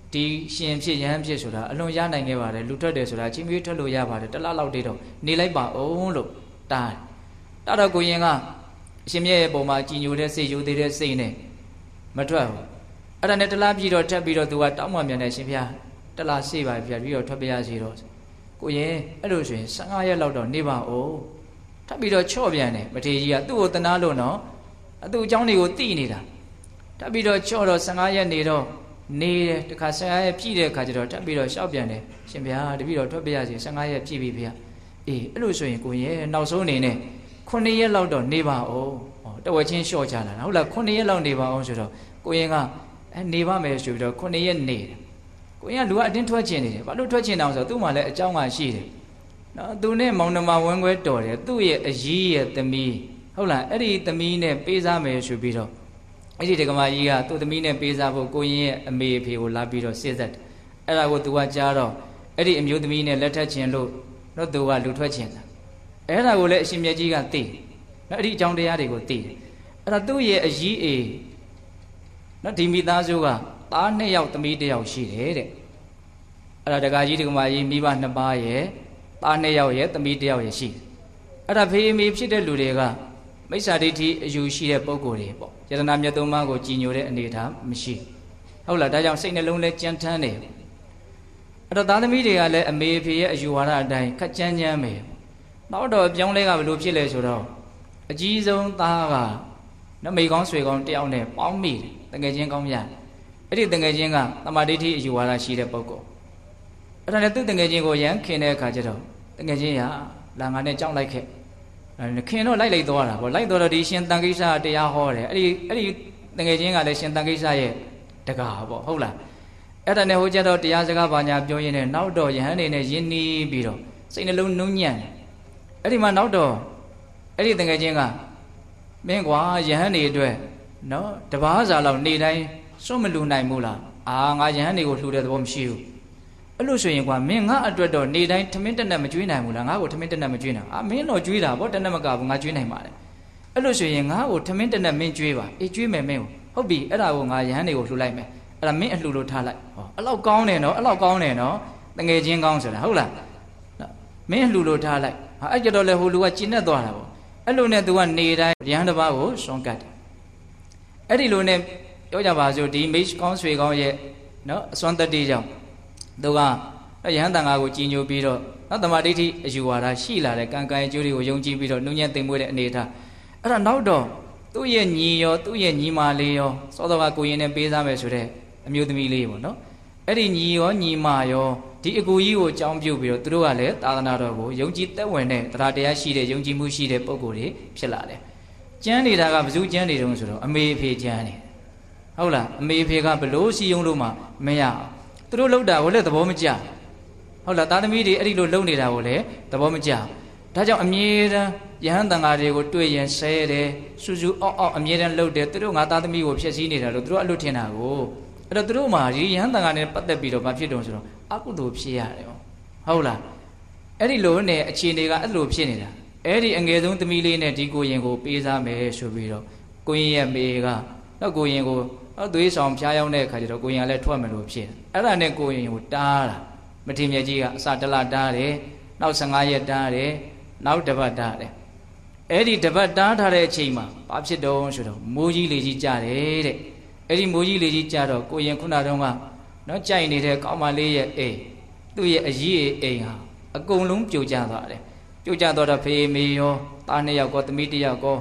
ဒီရှင်ဖြစ်ရဟန်းဖြစ်ဆိုတာအလွန်ရနိုင်ခဲ့ပါတယ်လူထွက်တယ်ဆိုတာချင်းမြေးထွက်လို့ရပါတယ်တလားလောက်တည်းတော့နေလိုက်ပါအောင်လို့တားတော့ကိုရင်ကအရှင်မြတ်ရဲ့ပုံမှာကြည်ညိုတဲ့စိတ်ယူသေးတဲ့စိတ်နဲ့မထွက်ဘူးအဲ့ဒါနဲ့တလားပြီးတော့ထပ်ပြီးတော့သူကတောင်းပန်ပြန်တယ်ရှင်ဗျာတလားစေပါပြပြီးတော့ထွက်ပြရစီတော့ကိုရင်အဲ့လိုဆိုရင်15ရက်လောက်တော့နေပါဦးထပ်ပြီးတော့ချော့ပြန်တယ်မထေရကြီးကသူ့ကိုတနာလို့နော်သူ့အကြောင်းတွေကိုသိနေတာထပ်ပြီးတော့ချော့တော့15ရက်နေတော့နေတယ်တခါ15ရက်ပြည့်တဲ့အခါကျတော့ထပ်ပြီးတော့ရှောက်ပြန်တယ်ရှင်ဗျာတပည့်တော်ထွက်ပြရစီ15ရက်ပြည့်ပြီဗျာအေးအဲ့လိုဆိုရင်ကိုရင်နောက်ဆုံးအနေနဲ့9ရက်လောက်တော့နေပါဦးတဝက်ချင်းလျှော့ချလာတာဟုတ်လား9ရက်လောက်နေပါအောင်ဆိုတော့ကိုရင်ကနေပါမယ်ဆိုပြီးတော့9ရက်နေတယ်ကိုရင်ကလူကအတင်းထွက်ချင်နေတယ်ဘာလို့ထွက်ချင်တာဆိုတော့သူ့မှာလည်းအကြောင်းကရှိတယ်နော်သူနဲ့မောင်နှမဝန်းခွဲတော်တယ်သူ့ရဲ့အကြီးရဲ့သမီးဟုတ်လားအဲ့ဒီသမီးနဲ့ပေးစားမယ်ဆိုပြီးတော့အဲ့ဒီဒကမာကြီးကသူ့သမီးနဲ့ပေးစားဖို့ကိုရင်ရဲ့အမေအဖေကိုလာပြီးတော့စစ်သက်တယ်အဲ့ဒါကိုသူကကြားတော့အဲ့ဒီအမျိုးသမီးနဲ့လက်ထပ်ခြင်းလို့တော့သူကလူထွက်ခြင်းတာအဲ့ဒါကိုလည်းအရှင်မြတ်ကြီးကသိတယ်နော်အဲ့ဒီအကြောင်းတရားတွေကိုသိတယ်အဲ့ဒါသူ့ရဲ့အကြီးအေနော်ဒီမိသားစုကသား2ယောက်သမီး1ယောက်ရှိတယ်တဲ့အဲ့ဒါဒကာကြီးဒကမာကြီးမိဘ2ပါးရဲ့သား2ယောက်ရဲ့သမီး1ယောက်ရဲ့ရှိတယ်အဲ့ဒါဖေးမေဖြစ်တဲ့လူတွေကမိစ္ဆာဒိဋ္ဌိအယူရှိတဲ့ပုဂ္ဂိုလ်တွေပေါ့ယတနာမြတ်သုံးပါးကိုကြည်ညိုတဲ့အနေအထားမရှိဟုတ်လားဒါကြောင့်စိတ်နှလုံးလဲကြမ်းထမ်းတယ်အဲ့တော့သားသမီးတွေကလည်းအမေအဖေရဲ့အယူဝါဒအတိုင်းခက်ကြမ်းကြမ်းပဲနောက်တော့ပြောင်းလဲကဘယ်လိုဖြစ်လဲဆိုတော့အကြီးဆုံးသားကနမိတ်ကောင်းဆွေကောင်းတယောက်နဲ့ပေါင်းမိတယ်တကယ်ချင်းကောင်းရအဲ့ဒီတကယ်ချင်းကသမာဓိဋ္ဌိအယူဝါဒရှိတဲ့ပုဂ္ဂိုလ်အဲ့ဒါနဲ့သူ့တကယ်ချင်းကိုရမ်းခင်တဲ့အခါကျတော့တကယ်ချင်းရလာငါနဲ့ကြောက်လိုက်ခဲ့ခင်တော့လိုက်သွားတာပေါ့လိုက်သွားတော့ဒီရှင်တန်ကိစ္စတရားဟောတယ်အဲ့ဒီတကယ်ချင်းကလည်းရှင်တန်ကိစ္စရဲ့တကားပေါ့ဟုတ်လားအဲ့ဒါနဲ့ဟိုကျတော့တရားစကားဘာညာပြောရင်းနဲ့နောက်တော့ယဟန်နေနဲ့ယဉ်နီးပြီးတော့စိတ်နှလုံးနှုံးညံ့တယ်အဲ့ဒီမှာနောက်တော့အဲ့ဒီတကယ်ချင်းကမင်းကွာယဟန်နေအတွက်နော်တပားစာလောက်နေတိုင်းစွန့်မလူနိုင်ဘူးလားငါယဟန်နေကိုလှူတဲ့သဘောမရှိဘူးအဲ့လိုဆိုရင်ကွာမင်းငါအတွက်တော့နေတိုင်းထမင်းတက်နဲ့မကျွေးနိုင်ဘူးလားငါ့ကိုထမင်းတက်နဲ့မကျွေးနိုင်မင်းတော့ကျွေးတာဗောတက်နဲ့မကဘူးငါကျွေးနိုင်ပါတယ်အဲ့လိုဆိုရင်ငါ့ကိုထမင်းတက်နဲ့မင်းကျွေးပါအေးကျွေးမယ်မင်းကိုဟုတ်ပြီအဲ့ဒါကိုငါယဟန်တွေကိုလှူလိုက်မယ်အဲ့ဒါမင်းအလှူလို့ထားလိုက်ဟောအဲ့လောက်ကောင်းတယ်နော်အဲ့လောက်ကောင်းတယ်နော်တငယ်ချင်းကောင်းဆိုတာဟုတ်လားမင်းအလှူလို့ထားလိုက်အဲ့ကြတော့လေဟိုလူကကျဉ်တ်သွားတာဗောအဲ့လိုနဲ့ तू ကနေတိုင်းယဟန်တစ်ပါးကိုစွန့်ကတ်တယ်အဲ့ဒီလိုနဲ့ပြောကြပါစို့ဒီမိတ်ကောင်းဆွေကောင်းရဲ့နော်အစွမ်းတတ္တိကြောင့်သူကယဟန်တန်ဃာကိုကြည်ညိုပြီးတော့နောက်သမာဓိဋ္ဌိအယူဝါဒရှိလာတဲ့ကံကံအကျိုးတွေကိုယုံကြည်ပြီးတော့နှုံညံ့သိမ်မွေးတဲ့အနေထားအဲ့ဒါနောက်တော့သူ့ရဲ့ညီရောသူ့ရဲ့ညီမလေးရောစောစောကကိုရင်နဲ့ပေးစားမယ်ဆိုတဲ့အမျိုးသမီးလေးပေါ့နော်အဲ့ဒီညီရောညီမရောဒီအကူကြီးကိုအကြောင်းပြုပြီးတော့သူတို့ကလည်းသာသနာတော်ကိုယုံကြည်သက်ဝင်တဲ့တရားတရားရှိတဲ့ယုံကြည်မှုရှိတဲ့ပုဂ္ဂိုလ်တွေဖြစ်လာတယ်ကျမ်းနေတာကဘယ်သူကျမ်းနေတုံးဆိုတော့အမေအဖေကျမ်းနေဟုတ်လားအမေအဖေကဘလို့စီယုံလို့မှမရအောင်သူတို့လှုပ်တာကိုလည်းသဘောမကျဟုတ်လားသားသမီးတွေအဲ့ဒီလိုလှုပ်နေတာကိုလည်းသဘောမကျဒါကြောင့်အမြဲတမ်းယဟန်တန်ဃာတွေကိုတွေ့ရင်ဆဲတယ်စူးစူးအောက်အောက်အမြဲတမ်းလှုပ်တယ်သူတို့ငါသားသမီးကိုဖျက်ဆီးနေတာလို့သူတို့အလွတ်ထင်တာကိုအဲ့တော့သူတို့မှာဒီယဟန်တန်ဃာနဲ့ပတ်သက်ပြီးတော့မဖြစ်တုံဆိုတော့အကုသိုလ်ဖြစ်ရတယ်ဟုတ်လားအဲ့ဒီလိုနဲ့အခြေအနေကအဲ့လိုဖြစ်နေတာအဲ့ဒီအငယ်ဆုံးသမီးလေးနဲ့ဒီကိုရင်ကိုပေးစားမယ်ဆိုပြီးတော့ကိုရင်ရဲ့မေကတော့ကိုရင်ကိုသွေးဆောင်ဖျားရောက်တဲ့အခါကျတော့ကိုရင်ကလည်းထွက်မယ်လို့ဖြစ်အဲ့ဒါနဲ့ကိုရင်ကိုတားတာမထေမြတ်ကြီးကအစတလတားတယ်နောက်15ရက်တားတယ်နောက်တစ်ပတ်တားတယ်အဲ့ဒီတစ်ပတ်တားထားတဲ့အချိန်မှာဘာဖြစ်တော့ဆိုတော့မိုးကြီးလေကြီးကြတယ်တဲ့အဲ့ဒီမိုးကြီးလေကြီးကြတော့ကိုရင်ခုနတုန်းကနော်ကြိုက်နေတဲ့ကောင်းမလေးရဲ့အိမ်သူ့ရဲ့အကြီးအိမ်ဟာအကုန်လုံးပြိုကျသွားတယ်ပြိုကျသွားတော့ဖေးမေရောသား2ယောက်ကောသမီး1ယောက်ကော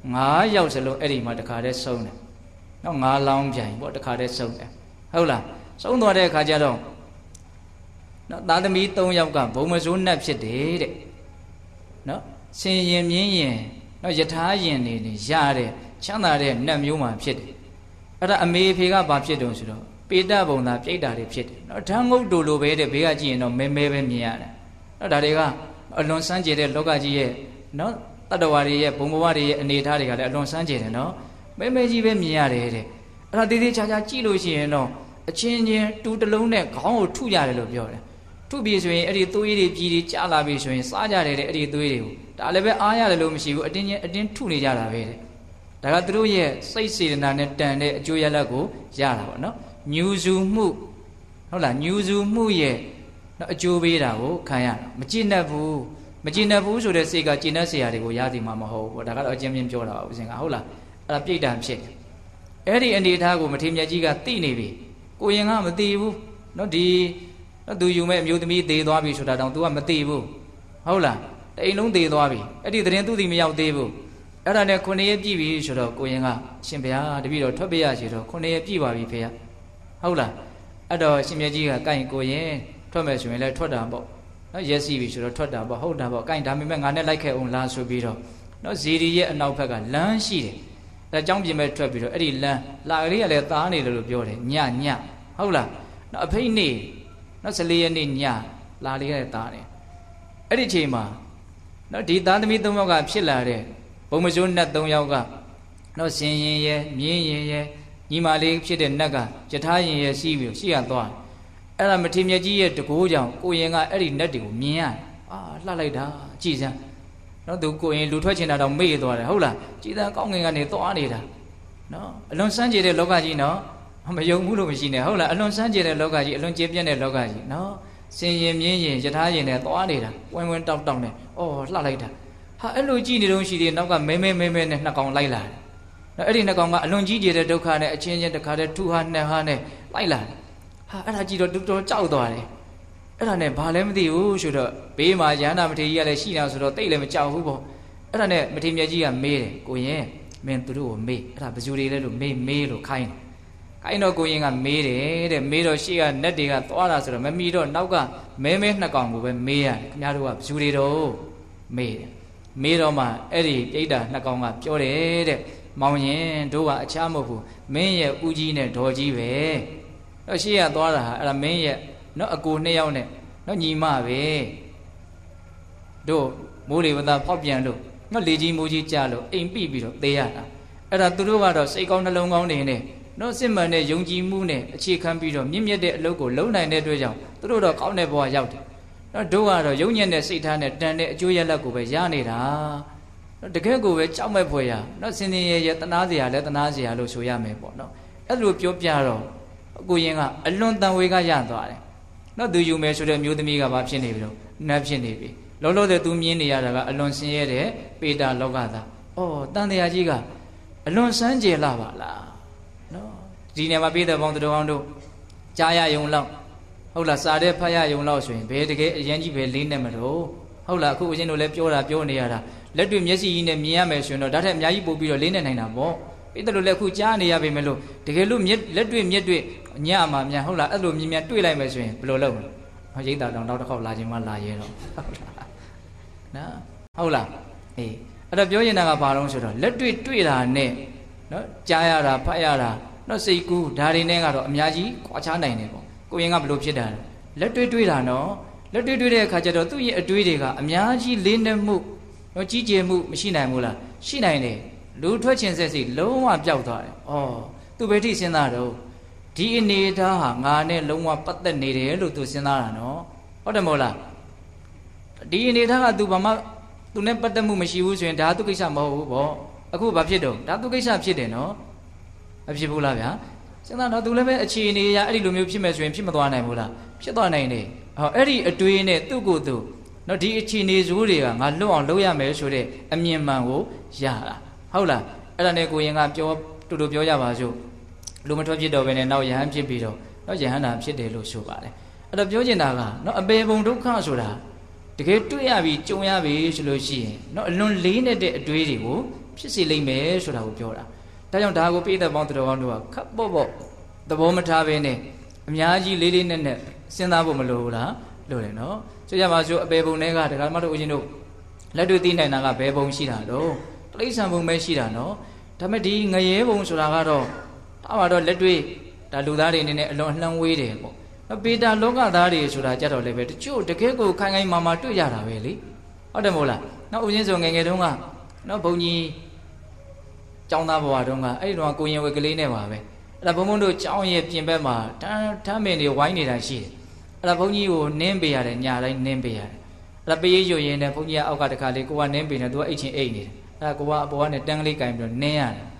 9ယောက်စလုံးအဲ့ဒီမှာတခါတည်းဆုံးတယ်နော်9လောင်းပြိုင်ပေါ့တခါတည်းဆုံးတယ်ဟုတ်လားဆုံးသွားတဲ့အခါကျတော့နော်သားသမီး3ယောက်ကဘုံမစိုးနှက်ဖြစ်တယ်တဲ့နော်ဆင်ရင်မြင်းရင်နော်ယထာရင်နေရတဲ့ချမ်းသာတဲ့နှက်မျိုးမှဖြစ်တယ်အဲ့ဒါအမေဖေကဘာဖြစ်တုံဆိုတော့ပေတဘုံသာပြိတ္တာတွေဖြစ်တယ်နော်ဓာငုတ်တူလိုပဲတဲ့ဘေးကကြည့်ရင်တော့မဲမဲပဲမြင်ရတယ်နော်ဒါတွေကအလွန်စမ်းကြယ်တဲ့လောကကြီးရဲ့နော်တတ္တဝါတွေရဲ့ဘုံဘဝတွေရဲ့အနေအထားတွေကလည်းအလွန်စမ်းကြယ်တယ်နော်မဲမဲကြီးပဲမြင်ရတယ်တဲ့အဲ့ဒါသေးသေးချာချာကြည့်လို့ရှိရင်တော့အချင်းချင်းတူတလုံးနဲ့ခေါင်းကိုထုရတယ်လို့ပြောတယ်ထုပြီးဆိုရင်အဲ့ဒီသွေးတွေပြည်တွေကျလာပြီဆိုရင်စားကြတယ်တဲ့အဲ့ဒီသွေးတွေကိုဒါလည်းပဲအားရတယ်လို့မရှိဘူးအတင်းထုနေကြတာပဲတဲ့ဒါကသူတို့ရဲ့စိတ်စေတနာနဲ့တန်တဲ့အကျိုးရလဒ်ကိုရတာပေါ့နော်ညူစုမှုဟုတ်လားညူစုမှုရဲ့နော်အကျိုးပေးတာကိုခံရမကြည်နပ်ဘူးဆိုတဲ့စိတ်ကကြည်နပ်เสียတွေကိုရသည်မှာမဟုတ်ဘူးဒါကတော့အချင်းချင်းပြောတာပါဦးဇင်ကဟုတ်လားအဲ့ဒါပြိတ္တံဖြစ်တယ်အဲ့ဒီအနေအထားကိုမထေရမြတ်ကြီးကသိနေပြီကိုရင်ကမသိဘူးနော်ဒီနော်သူယူမဲ့အမျိုးသမီးသေသွားပြီဆိုတာတောင် तू ကမသိဘူးဟုတ်လားတအိမ်လုံးသေသွားပြီအဲ့ဒီသတင်းသူ့ဒီမရောက်သေးဘူးအဲ့ဒါနဲ့9ရက်ပြည့်ပြီဆိုတော့ကိုရင်ကရှင်ဘုရားတပည့်တော်ထွက်ပြရစီတော့9ရက်ပြည့်ပါပြီဖေဟုတ်လားအဲ့တော့ရှင်မြတ်ကြီးကကိုင်ကိုရင်ထွက်မယ်ဆိုရင်လည်းထွက်တာပေါ့နော်ရက်စီပြီဆိုတော့ထွက်တာပေါ့ဟုတ်တာပေါ့ကိုင်ဒါပေမဲ့ငါနဲ့လိုက်ခဲ့အောင်လားဆိုပြီးတော့နော်ဇီရီရဲ့အနောက်ဘက်ကလမ်းရှိတယ်ဒါကြောင့်ပြင်မဲ့ထွက်ပြီးတော့အဲ့ဒီလမ်းလာကလေးကလည်းသားနေတယ်လို့ပြောတယ်ညဟုတ်လားနော်အဖိတ်နေနော်14ရက်နေ့ညလာလေးကလည်းသားတယ်အဲ့ဒီအချိန်မှာနော်ဒီသားသမီး3ယောက်ကဖြစ်လာတဲ့ဘုံမစိုးနတ်3ယောက်ကနော်စင်ရင်ရဲ့မြင်းရင်ရဲ့ညီမလေးဖြစ်တဲ့နတ်ကယထာရင်ရဲ့ရှိပြီးရှိရသွားအဲ့ဒါမထေရမြတ်ကြီးရဲ့တကိုးကြောင့်ကိုရင်ကအဲ့ဒီနတ်တွေကိုမြင်ရလှလိုက်တာကြည်စမ်းနော်သူကိုရင်လူထွက်ချင်တာတော့မေ့သွားတယ်ဟုတ်လားကြည်စမ်းကောင်းငင်ကနေသွားနေတာနော်အလွန်စမ်းကြတဲ့လောကကြီးနော်မယုံဘူးလို့မရှိနဲ့ဟုတ်လားအလွန်စမ်းကြတဲ့လောကကြီးအလွန်ကျေပြန့်တဲ့လောကကြီးနော်စင်ရင်မြင်းရင်ယထာရင်နဲ့သွားနေတာဝင်းတောက်နဲ့လှလိုက်တာဟာအဲ့လိုကြည်နေတော့ရှိသေးနောက်ကမဲနဲ့နှစ်ကောင်လိုက်လာတယ်နော်အဲ့ဒီနှစ်ကောင်ကအလွန်ကြီးကျယ်တဲ့ဒုက္ခနဲ့အချင်းချင်းတခါတည်းထူဟာနှစ်ဟာနဲ့လိုက်လာတယ်ဟာအဲ့ဒါကြည့်တော့တော်ကြောက်သွားတယ်အဲ့ဒါနဲ့ဘာလဲမသိဘူးဆိုတော့ဘေးမှာရဟန္တာမထေရကြီးကလည်းရှိနေတာဆိုတော့တိတ်လည်းမကြောက်ဘူးပေါ့အဲ့ဒါနဲ့မထေရမြတ်ကြီးကမေးတယ်ကိုရင်မင်းသူတို့ကိုမေးအဲ့ဒါဘယ်သူတွေလဲလို့မေးလို့ခိုင်းတော့ကိုရင်ကမေးတယ်တဲ့မေးတော့ရှေ့ကနတ်တွေကသွားတာဆိုတော့မမီတော့နောက်ကမဲနှစ်ကောင်ကိုပဲမေးရတယ်ခင်ဗျားတို့ကဘယ်သူတွေတော့မေးတယ်မေးတော့မှအဲ့ဒီပြိတ္တာနှစ်ကောင်ကပြောတယ်တဲ့မောင်ရင်တို့ကအခြားမဟုတ်ဘူးမင်းရဲ့ဦးကြီးနဲ့ဒေါ်ကြီးပဲတော့ရှေ့ကသွားတာဟာအဲ့ဒါမင်းရဲ့နော်အကို2ယောက်နဲ့နော်ညီမပဲတို့မိုးလေဝသဖောက်ပြန်လို့နော်လေကြီးမိုးကြီးကြလို့အိမ်ပိပြီးတော့သေရတာအဲ့ဒါသူတို့ကတော့စိတ်ကောင်းနှလုံးကောင်းနေနဲ့နော်စစ်မှန်တဲ့ယုံကြည်မှုနဲ့အခြေခံပြီးတော့မြင့်မြတ်တဲ့အလုပ်ကိုလုပ်နိုင်တဲ့အတွက်ကြောင့်သူတို့တော့ကောင်းတဲ့ဘဝရောက်တယ်နော်တို့ကတော့ယုံညံ့တဲ့စိတ်ထားနဲ့တန်တဲ့အကျိုးရလဒ်ကိုပဲရနေတာနော်တကယ်ကိုပဲကြောက်မဲ့ဖွယ်ရနော်စင်စင်ရဲတနာစရာလဲတနာစရာလို့ဆိုရမယ်ပေါ့နော်အဲ့လိုပြောပြတော့ကိုရင်ကအလွန်တန်ဝေကရသွားတယ်နော်သူယူမယ်ဆိုတဲ့မျိုးသမီးကဘာဖြစ်နေပြီလို့နတ်ဖြစ်နေပြီလောလောဆယ်သူမြင်နေရတာကအလွန်ဆင်းရဲတဲ့ပေတာလောကသားတန်တရားကြီးကအလွန်စမ်းကြယ်လာပါလားနော်ဒီနေရာမှာပြည်သက်ပေါင်းတော်အောင်တို့ကြားရယုံလောက်ဟုတ်လားစားတဲ့ဖတ်ရယုံလောက်ဆိုရင်ဘယ်တကယ်အရင်ကြီးပဲလေးနဲ့မတော့ဟုတ်လားအခုအရင်တို့လည်းပြောနေရတာလက်တွေ့မျက်စိကြီးနဲ့မြင်ရမယ်ဆိုရင်တော့ဒါထက်အများကြီးပို့ပြီးတော့လေးနဲ့နိုင်တာပေါ့ပြည်သက်လို့လည်းအခုကြားနေရပေမဲ့လို့တကယ်လို့လက်တွေ့မြက်တွေ့ညမှာမြန်ဟုတ်လားအဲ့လိုမြင်တွေ့လိုက်မယ်ဆိုရင်ဘယ်လိုလုပ်မလဲရိတ်တာတောင်နောက်တစ်ခေါက်လာခြင်းမှလာရဲတော့ဟုတ်လားနော်ဟုတ်လားအေးအဲ့တော့ပြောရင်ကဘာလို့ဆိုတော့လက်တွေ့တာနဲ့နော်ကြားရတာဖတ်ရတာနော်စိတ်ကူးဒါတွေနဲ့ကတော့အများကြီးကွာခြားနိုင်တယ်ပေါ့ကိုရင်ကဘယ်လိုဖြစ်တာလဲလက်တွေ့တာနော်လက်တွေ့တဲ့အခါကျတော့သူ့ရဲ့အတွေးတွေကအများကြီးလေးနက်မှုနော်ကြီးကျယ်မှုမရှိနိုင်ဘူးလားရှိနိုင်တယ်လူထွက်ခြင်းစိတ်လုံးဝပျောက်သွားတယ်သူဘယ်ထိစဉ်းစားတော့ဒီအနေထားဟာငါနဲ့လုံးဝပတ်သက်နေတယ်လို့သူစဉ်းစားတာနော်ဟုတ်တယ်မဟုတ်လားဒီအနေထားကသူဘာမှသူနဲ့ပတ်သက်မှုမရှိဘူးဆိုရင်ဒါသူကိစ္စမဟုတ်ဘူးပေါ့အခုဘာဖြစ်တော့ဒါသူကိစ္စဖြစ်တယ်နော်မဖြစ်ဘူးလားဗျာစဉ်းစားတော့သူလည်းပဲအခြေအနေအရအဲ့ဒီလိုမျိုးဖြစ်မယ်ဆိုရင်ဖြစ်မသွားနိုင်ဘူးလားဖြစ်သွားနိုင်တယ်အဲ့ဒီအတွေးနဲ့သူ့ကိုယ်သူနော်ဒီအခြေအနေဇိုးတွေကငါလွတ်အောင်လုပ်ရမယ်ဆိုတဲ့အမြင်မှန်ကိုရတာဟုတ်လားအဲ့ဒါနဲ့ကိုရင်ကတူပြောရပါစို့လူမထွက်ဖြစ်တော့ဘဲနဲ့နောက်ယဟန်ဖြစ်ပြီးတော့နော်ယဟန်တာဖြစ်တယ်လို့ဆိုပါတယ်အဲ့တော့ပြောချင်တာကနော်အပေပုံဒုက္ခဆိုတာတကယ်တွေ့ရပြီကြုံရပြီဆိုလို့ရှိရင်နော်အလွန်လေးနဲ့တဲ့အတွေးတွေကိုဖြစ်စေလိမ့်မယ်ဆိုတာကိုပြောတာဒါကြောင့်ဒါကိုပိဋကပေါင်းတော်ကောင်းတို့ကခပ်ပေါ့သဘောမထားဘဲနဲ့အများကြီးလေးနဲ့စဉ်းစားဖို့မလိုဘူးလားလိုတယ်နော်ဆိုကြပါစို့အပေပုံတွေကဒကာမတို့ဦးရှင်တို့လက်တွေ့သိနိုင်တာကဘယ်ပုံရှိတာတော့တိရစ္ဆာန်ပုံပဲရှိတာနော်ဒါပေမဲ့ဒီငရဲပုံဆိုတာကတော့တော့လက်တွေ့ဒါလူသားတွေအနေနဲ့အလွန်လှမ်းဝေးတယ်ပေါ့နော်ပေတာလောကသားတွေဆိုတာကြတော့လည်းပဲတချို့တကယ်ကိုခိုင်မာတွေ့ရတာပဲလေဟုတ်တယ်မဟုတ်လားနော်ဦးချင်းဆိုငယ်တုန်းကနော်ဘုံကြီးကျောင်းသားဘဝတုန်းကအဲ့ဒီတော့ကိုရင်ဝဲကလေးနဲ့ပါပဲအဲ့ဒါဘုံတို့ကျောင်းရဲ့ပြင်ဘက်မှာထမ်းမင်တွေဝိုင်းနေတာရှိတယ်အဲ့ဒါဘုံကြီးကိုနင်းပေးရတယ်ညတိုင်းနင်းပေးရတယ်အဲ့ဒါပေးရရွရင်နဲ့ဘုံကြီးကအောက်ကတခါလေးကိုကနင်းပေးနေသူကအိတ်ချင်းအိတ်နေတယ်အဲ့ဒါကိုကအပေါ်ကနေတန်းကလေးကင်ပြီးတော့နင်းရတယ်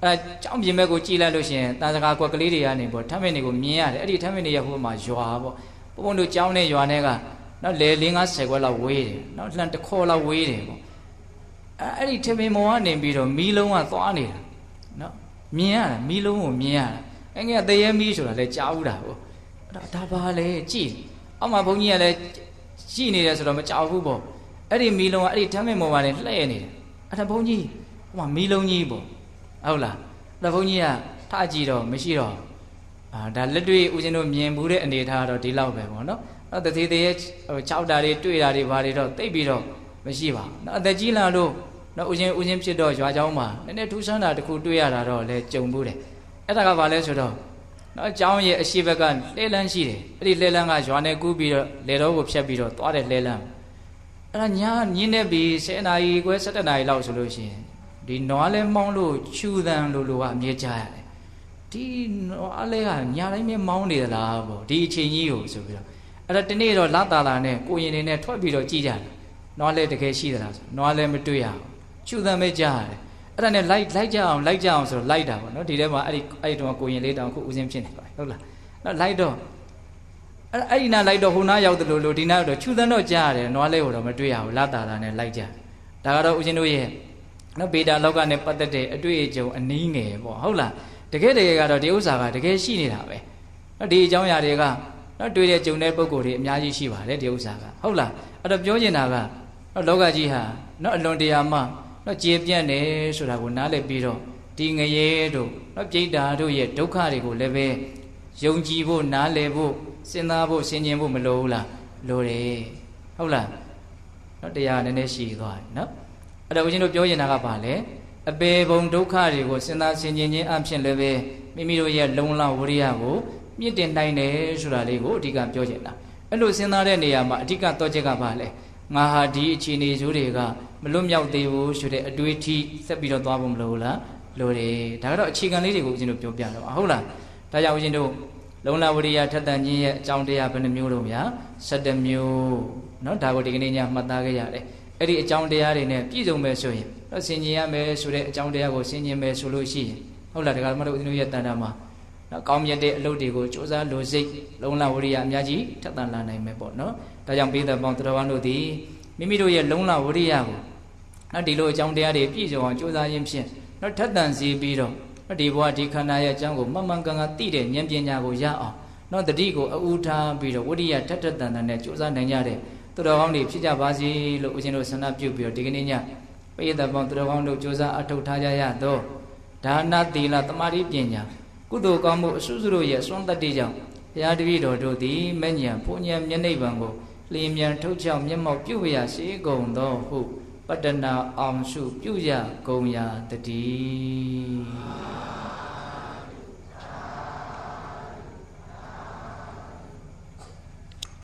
ကြောင်းပြင်မဲ့ကိုကြည်လိုက်လို့ရှိရင်တန်စကာကွက်ကလေးတွေကနေပေါ့ထမ်းမင်းတွေကိုမြင်ရတယ်အဲ့ဒီထမ်းမင်းတွေရဲ့ဟိုမှာရွာပေါ့ဘုံတို့ကြောင်းနဲ့ရွာနဲ့ကနော်လေ50ခွက်လောက်ဝေးတယ်နော်လှန်တစ်ခေါ်လောက်ဝေးတယ်ပေါ့အဲ့ဒီထမင်းမောကနေပြီးတော့မီးလုံးကသွားနေတာနော်မြင်ရတာမီးလုံးကိုမြင်ရတာအဲ့ငယ်တရေမီးဆိုတာလဲကြားဘူးတာပေါ့ဒါပါလေကြည်အောက်မှာဘုန်းကြီးကလည်းကြည်နေတယ်ဆိုတော့မကြောက်ဘူးပေါ့အဲ့ဒီမီးလုံးကအဲ့ဒီထမ်းမင်းမောကနေလှဲ့နေတယ်အဲ့ဒါဘုန်းကြီးဟိုမှာမီးလုံးကြီးပေါ့ဟုတ်လားအဲ့ဒါဘုန်းကြီးကထားကြည့်တော့မရှိတော့ဒါလက်တွေ့ဦးဇင်းတို့မြင်ဘူးတဲ့အနေထားတော့ဒီလောက်ပဲပေါ့နော်တသေးသေးရဲ့ကြောက်တာတွေတွေ့တာတွေဘာတွေတော့တိတ်ပြီးတော့မရှိပါဘူးနော်အသက်ကြီးလာလို့နော်ဦးဇင်းဖြစ်တော့ရွာเจ้าမှာနည်းနည်းထူးဆန်းတာတစ်ခုတွေ့ရတာတော့လဲကြုံဘူးတယ်အဲ့ဒါကဘာလဲဆိုတော့နော်เจ้าရဲ့အရှိဘက်ကလှဲလန်းရှိတယ်အဲ့ဒီလှဲလန်းကရွာနဲ့ကူးပြီးတော့လေတော်ကိုဖြတ်ပြီးတော့သွားတဲ့လှဲလန်းအဲ့ဒါညင်းနေပြီး10နာရီခွဲ17နာရီလောက်ဆိုလို့ရှိရင်ဒီနွားလဲမောင်းလို့ချူတန်လို့ကအမြဲကြားရတယ်ဒီနွားလဲကညာတိုင်းမြမောင်းနေသလားပေါ့ဒီအချိန်ကြီးကိုဆိုပြီးတော့အဲ့ဒါဒီနေ့တော့လာတာလာနဲ့ကိုရင်နေနဲ့ထွက်ပြီးတော့ကြည်ကြတယ်နွားလဲတကယ်ရှိသလားဆိုနွားလဲမတွေ့ရဘူးချူတန်ပဲကြားရတယ်အဲ့ဒါနဲ့လိုက်ကြအောင်ဆိုတော့လိုက်တာပေါ့နော်ဒီထဲမှာအဲ့ဒီတော့ကိုရင်လေးတောင်ခုဦးစင်းဖြစ်နေပါဟုတ်လားနော်လိုက်တော့အဲ့ဒီနာလိုက်တော့ဟိုနာရောက်တယ်လို့ဒီနာတော့ချူတန်တော့ကြားရတယ်နွားလဲကိုတော့မတွေ့ရဘူးလာတာလာနဲ့လိုက်ကြဒါကတော့ဦးဇင်းတို့ရဲ့နော်ဗေဒလောကနဲ့ပတ်သက်တဲ့အတွေ့အကြုံအနည်းငယ်ပေါ့ဟုတ်လားတကယ်ကတော့ဒီဥစ္စာကတကယ်ရှိနေတာပဲနော်ဒီအကြောင်းအရာတွေကနော်တွေ့တဲ့ကြုံတဲ့ပုံကိုယ်တွေအများကြီးရှိပါတယ်ဒီဥစ္စာကဟုတ်လားအဲ့တော့ပြောချင်တာကနော်လောကကြီးဟာနော်အလွန်တရာမှနော်ကျေပြန့်တယ်ဆိုတာကိုနားလည်ပြီးတော့ဒီငရဲတို့နော်ပြိတ္တာတို့ရဲ့ဒုက္ခတွေကိုလည်းပဲယုံကြည်ဖို့နားလည်ဖို့စဉ်းစားဖို့ဆင်ခြင်ဖို့မလိုဘူးလားလိုတယ်ဟုတ်လားနော်တရားနည်းနည်းရှိသွားတယ်နော်အဲ့တော့ဦးဇင်းတို့ပြောချင်တာကဘာလဲအပေဘုံဒုက္ခတွေကိုစဉ်းစားဆင်ခြင်ခြင်းအပြင်လည်းပဲမိမိတို့ရဲ့လုံလဝရိယကိုမြင့်တင်နိုင်တယ်ဆိုတာလေးကိုအဓိကပြောချင်တာအဲ့လိုစဉ်းစားတဲ့နေရာမှာအဓိကတော့ချက်ကဘာလဲငါဟာဒီအခြေအနေဇိုးတွေကမလွတ်မြောက်သေးဘူးဆိုတဲ့အတွေးထိဆက်ပြီးတော့သွားဖို့မလိုဘူးလားလိုတယ်ဒါကတော့အခြေခံလေးတွေကိုဦးဇင်းတို့ပြောပြတော့ဟုတ်လားဒါကြောင့်ဦးဇင်းတို့လုံလဝရိယထက်တန်ခြင်းရဲ့အကြောင်းတရားဘယ်နှမျိုးလုံးများ17မျိုးเนาะဒါကိုဒီကနေ့ညမှတ်သားခဲ့ရတယ်အဲ့ဒီအကြောင်းတရားတွေနဲ့ပြည့်စုံမယ်ဆိုရင်ဆင်ခြင်ရမယ်ဆိုတဲ့အကြောင်းတရားကိုဆင်ခြင်မယ်ဆိုလို့ရှိရင်ဟုတ်လားဒါကမှတို့ဦးဇင်းတို့ရဲ့တန်တာမှာနော်ကောင်းမြတ်တဲ့အလုပ်တွေကိုစ조사လိုစိတ်လုံလဝရိယအများကြီးထက်သန်လာနိုင်မယ်ပေါ့နော်ဒါကြောင့်ပိဿပေါင်းတော်ဝန်တို့သည်မိမိတို့ရဲ့လုံလဝရိယကိုနော်ဒီလိုအကြောင်းတရားတွေပြည့်စုံအောင်စ조사ရင်းဖြင့်နော်ထက်သန်စေပြီးတော့နော်ဒီဘဝဒီခန္ဓာရဲ့အကြောင်းကိုမှန်မှန်ကန်ကန်သိတဲ့ဉာဏ်ပညာကိုရအောင်နော်တတိကိုအူထားပြီးတော့ဝိရိယထက်ထက်သန်သန်နဲ့စ조사နိုင်ကြတဲ့သူတော်ကောင်းတွေဖြစ်ကြပါစေလို့ဦးဇင်းတို့ဆန္ဒပြုပြီးတော့ဒီကနေ့ညပိဿပေါင်းသူတော်ကောင်းတို့စ조사အထောက်ထားကြရတော့ဒါနသီလသမာဓိပညာကုသိုလ်ကောင်းမှုအစွစုတို့ရဲ့စွမ်းတတ္တိကြောင့်ဘုရားတပည့်တော်တို့သည်မဉ္ဇဉ်ဘုံဉဏ်မျက်နှိပ်ပံကိုလျင်မြန်ထုတ်ချောက်မျက်မှောက်ပြုဝရရှိကုန်သောဟုပတ္တနာအောင်စုပြုရကုန်ရာတည်း